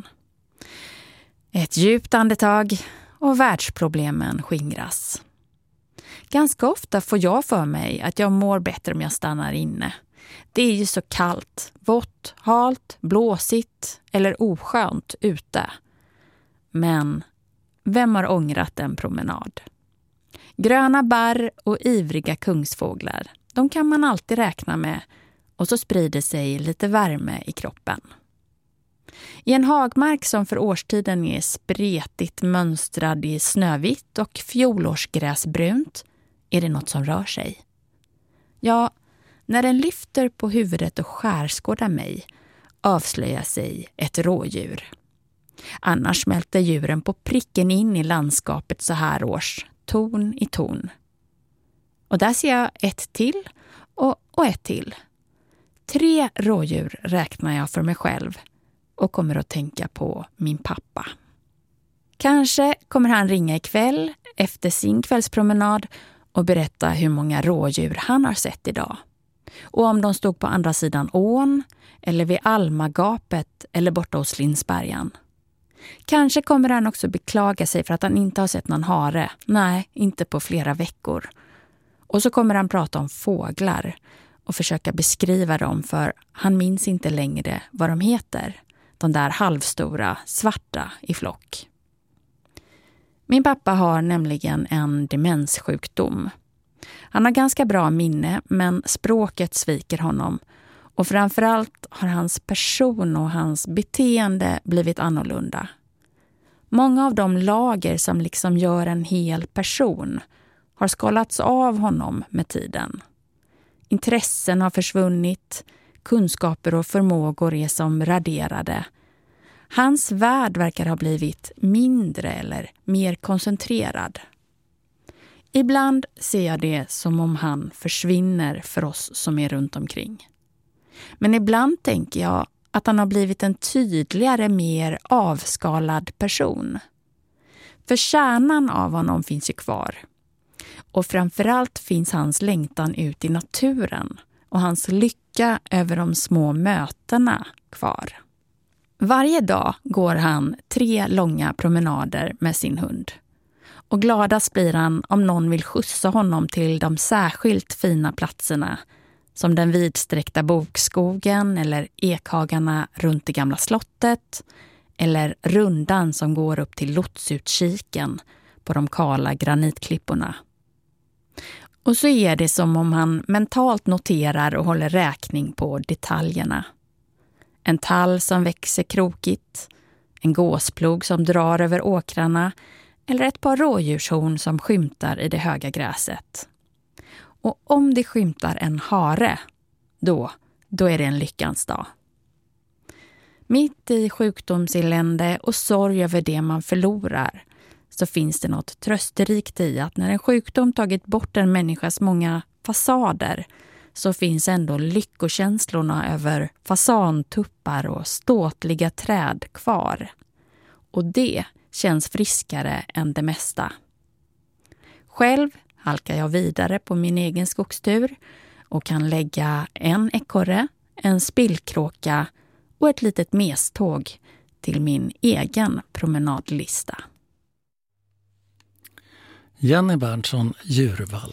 Ett djupt andetag och världsproblemen skingras. Ganska ofta får jag för mig att jag mår bättre om jag stannar inne. Det är ju så kallt, vått, halt, blåsigt eller oskönt ute. Men vem har ångrat en promenad? Gröna barr och ivriga kungsfåglar, de kan man alltid räkna med, och så sprider sig lite värme i kroppen. I en hagmark som för årstiden är spretigt mönstrad i snövitt och fjolårsgräsbrunt är det något som rör sig. Ja, när den lyfter på huvudet och skärskådar mig avslöjar sig ett rådjur. Annars smälter djuren på pricken in i landskapet så här års, ton i ton. Och där ser jag ett till och ett till. 3 rådjur räknar jag för mig själv och kommer att tänka på min pappa. Kanske kommer han ringa ikväll efter sin kvällspromenad och berätta hur många rådjur han har sett idag. Och om de stod på andra sidan ån eller vid Almagapet eller borta hos Lindsbergen. Kanske kommer han också beklaga sig för att han inte har sett någon hare. Nej, inte på flera veckor. Och så kommer han prata om fåglar och försöka beskriva dem, för han minns inte längre vad de heter. De där halvstora, svarta i flock. Min pappa har nämligen en demenssjukdom. Han har ganska bra minne, men språket sviker honom. Och framförallt har hans person och hans beteende blivit annorlunda. Många av de lager som liksom gör en hel person har skalats av honom med tiden. Intressen har försvunnit. Kunskaper och förmågor är som raderade. Hans värld verkar ha blivit mindre eller mer koncentrerad. Ibland ser jag det som om han försvinner för oss som är runt omkring. Men ibland tänker jag att han har blivit en tydligare, mer avskalad person. För kärnan av honom finns ju kvar. Och framförallt finns hans längtan ut i naturen och hans lycka över de små mötena kvar. Varje dag går han 3 långa promenader med sin hund. Och gladast blir han om någon vill skjutsa honom till de särskilt fina platserna som den vidsträckta bokskogen eller ekhagarna runt det gamla slottet eller rundan som går upp till lotsutkiken på de kala granitklipporna. Och så är det som om han mentalt noterar och håller räkning på detaljerna. En tall som växer krokigt, en gåsplog som drar över åkrarna eller ett par rådjurshorn som skymtar i det höga gräset. Och om det skymtar en hare, då är det en lyckans dag. Mitt i sjukdomselände och sorg över det man förlorar så finns det något trösterikt i att när en sjukdom tagit bort en människas många fasader så finns ändå lyckokänslorna över fasantuppar och ståtliga träd kvar. Och det känns friskare än det mesta. Själv halkar jag vidare på min egen skogstur och kan lägga en ekorre, en spillkråka och ett litet meståg till min egen promenadlista. Jenny Berntsson Djurvall.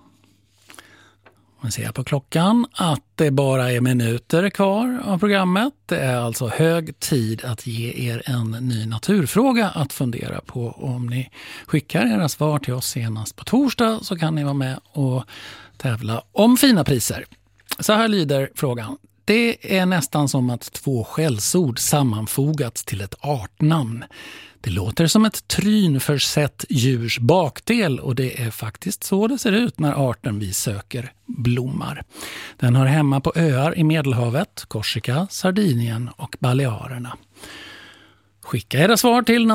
Man ser på klockan att det bara är minuter kvar av programmet. Det är alltså hög tid att ge er en ny naturfråga att fundera på. Om ni skickar era svar till oss senast på torsdag så kan ni vara med och tävla om fina priser. Så här lyder frågan. Det är nästan som att 2 skällsord sammanfogats till ett artnamn. Det låter som ett trynförsett djurs bakdel och det är faktiskt så det ser ut när arten vi söker blommar. Den har hemma på öar i Medelhavet, Korsika, Sardinien och Balearerna. Skicka era svar till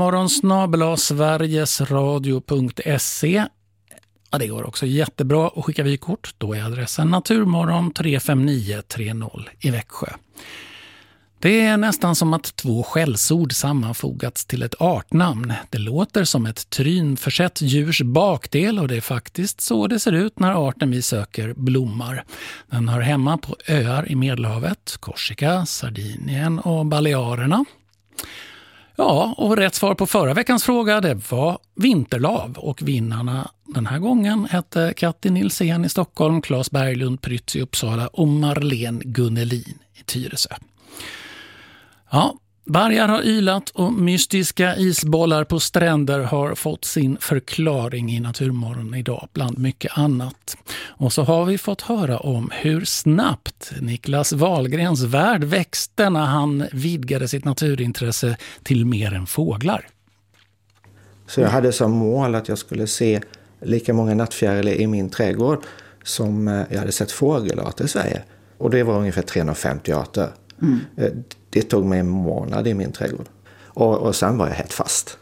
naturmorgon@sverigesradio.se. Ja, det går också jättebra att skicka vykort. Då är adressen Naturmorgon 35930 i Växjö. Det är nästan som att 2 skällsord sammanfogats till ett artnamn. Det låter som ett trynförsett djurs bakdel och det är faktiskt så det ser ut när arten vi söker blommar. Den har hemma på öar i Medelhavet, Korsika, Sardinien och Balearerna. Ja, och rätt svar på förra veckans fråga det var vinterlav och vinnarna den här gången hette Katti Nilsén i Stockholm, Claes Berglund Prytz i Uppsala och Marlene Gunnelin i Tyresö. Ja, vargar har ylat och mystiska isbollar på stränder har fått sin förklaring i Naturmorgon idag bland mycket annat. Och så har vi fått höra om hur snabbt Niklas Wahlgrens värld växte när han vidgade sitt naturintresse till mer än fåglar. Så jag hade som mål att jag skulle se lika många nattfjärilar i min trädgård som jag hade sett fågelarter i Sverige. Och det var ungefär 350 arter. Det tog mig en månad i min trädgård. Och sen var jag helt fast.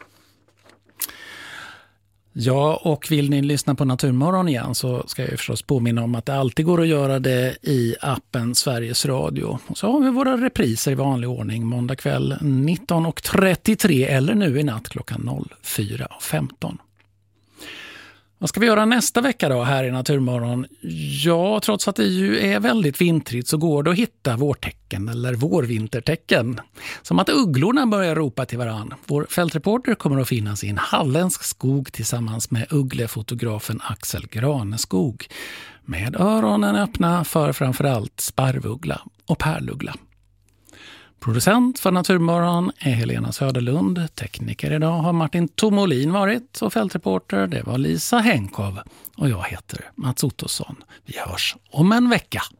Ja, och vill ni lyssna på Naturmorgon igen så ska jag förstås påminna om att det alltid går att göra det i appen Sveriges Radio. Och så har vi våra repriser i vanlig ordning måndag kväll 19.33 eller nu i natt klockan 04.15. Vad ska vi göra nästa vecka då här i Naturmorgon? Ja, trots att det ju är väldigt vintrigt så går det att hitta vårtecken eller vårvintertecken. Som att ugglorna börjar ropa till varann. Vår fältreporter kommer att finnas i en halländsk skog tillsammans med ugglefotografen Axel Graneskog. Med öronen öppna för framförallt sparvuggla och pärluggla. Producent för Naturmorgon är Helena Söderlund. Tekniker idag har Martin Tomolin varit och fältreporter det var Lisa Henkov. Och jag heter Mats Ottosson. Vi hörs om en vecka.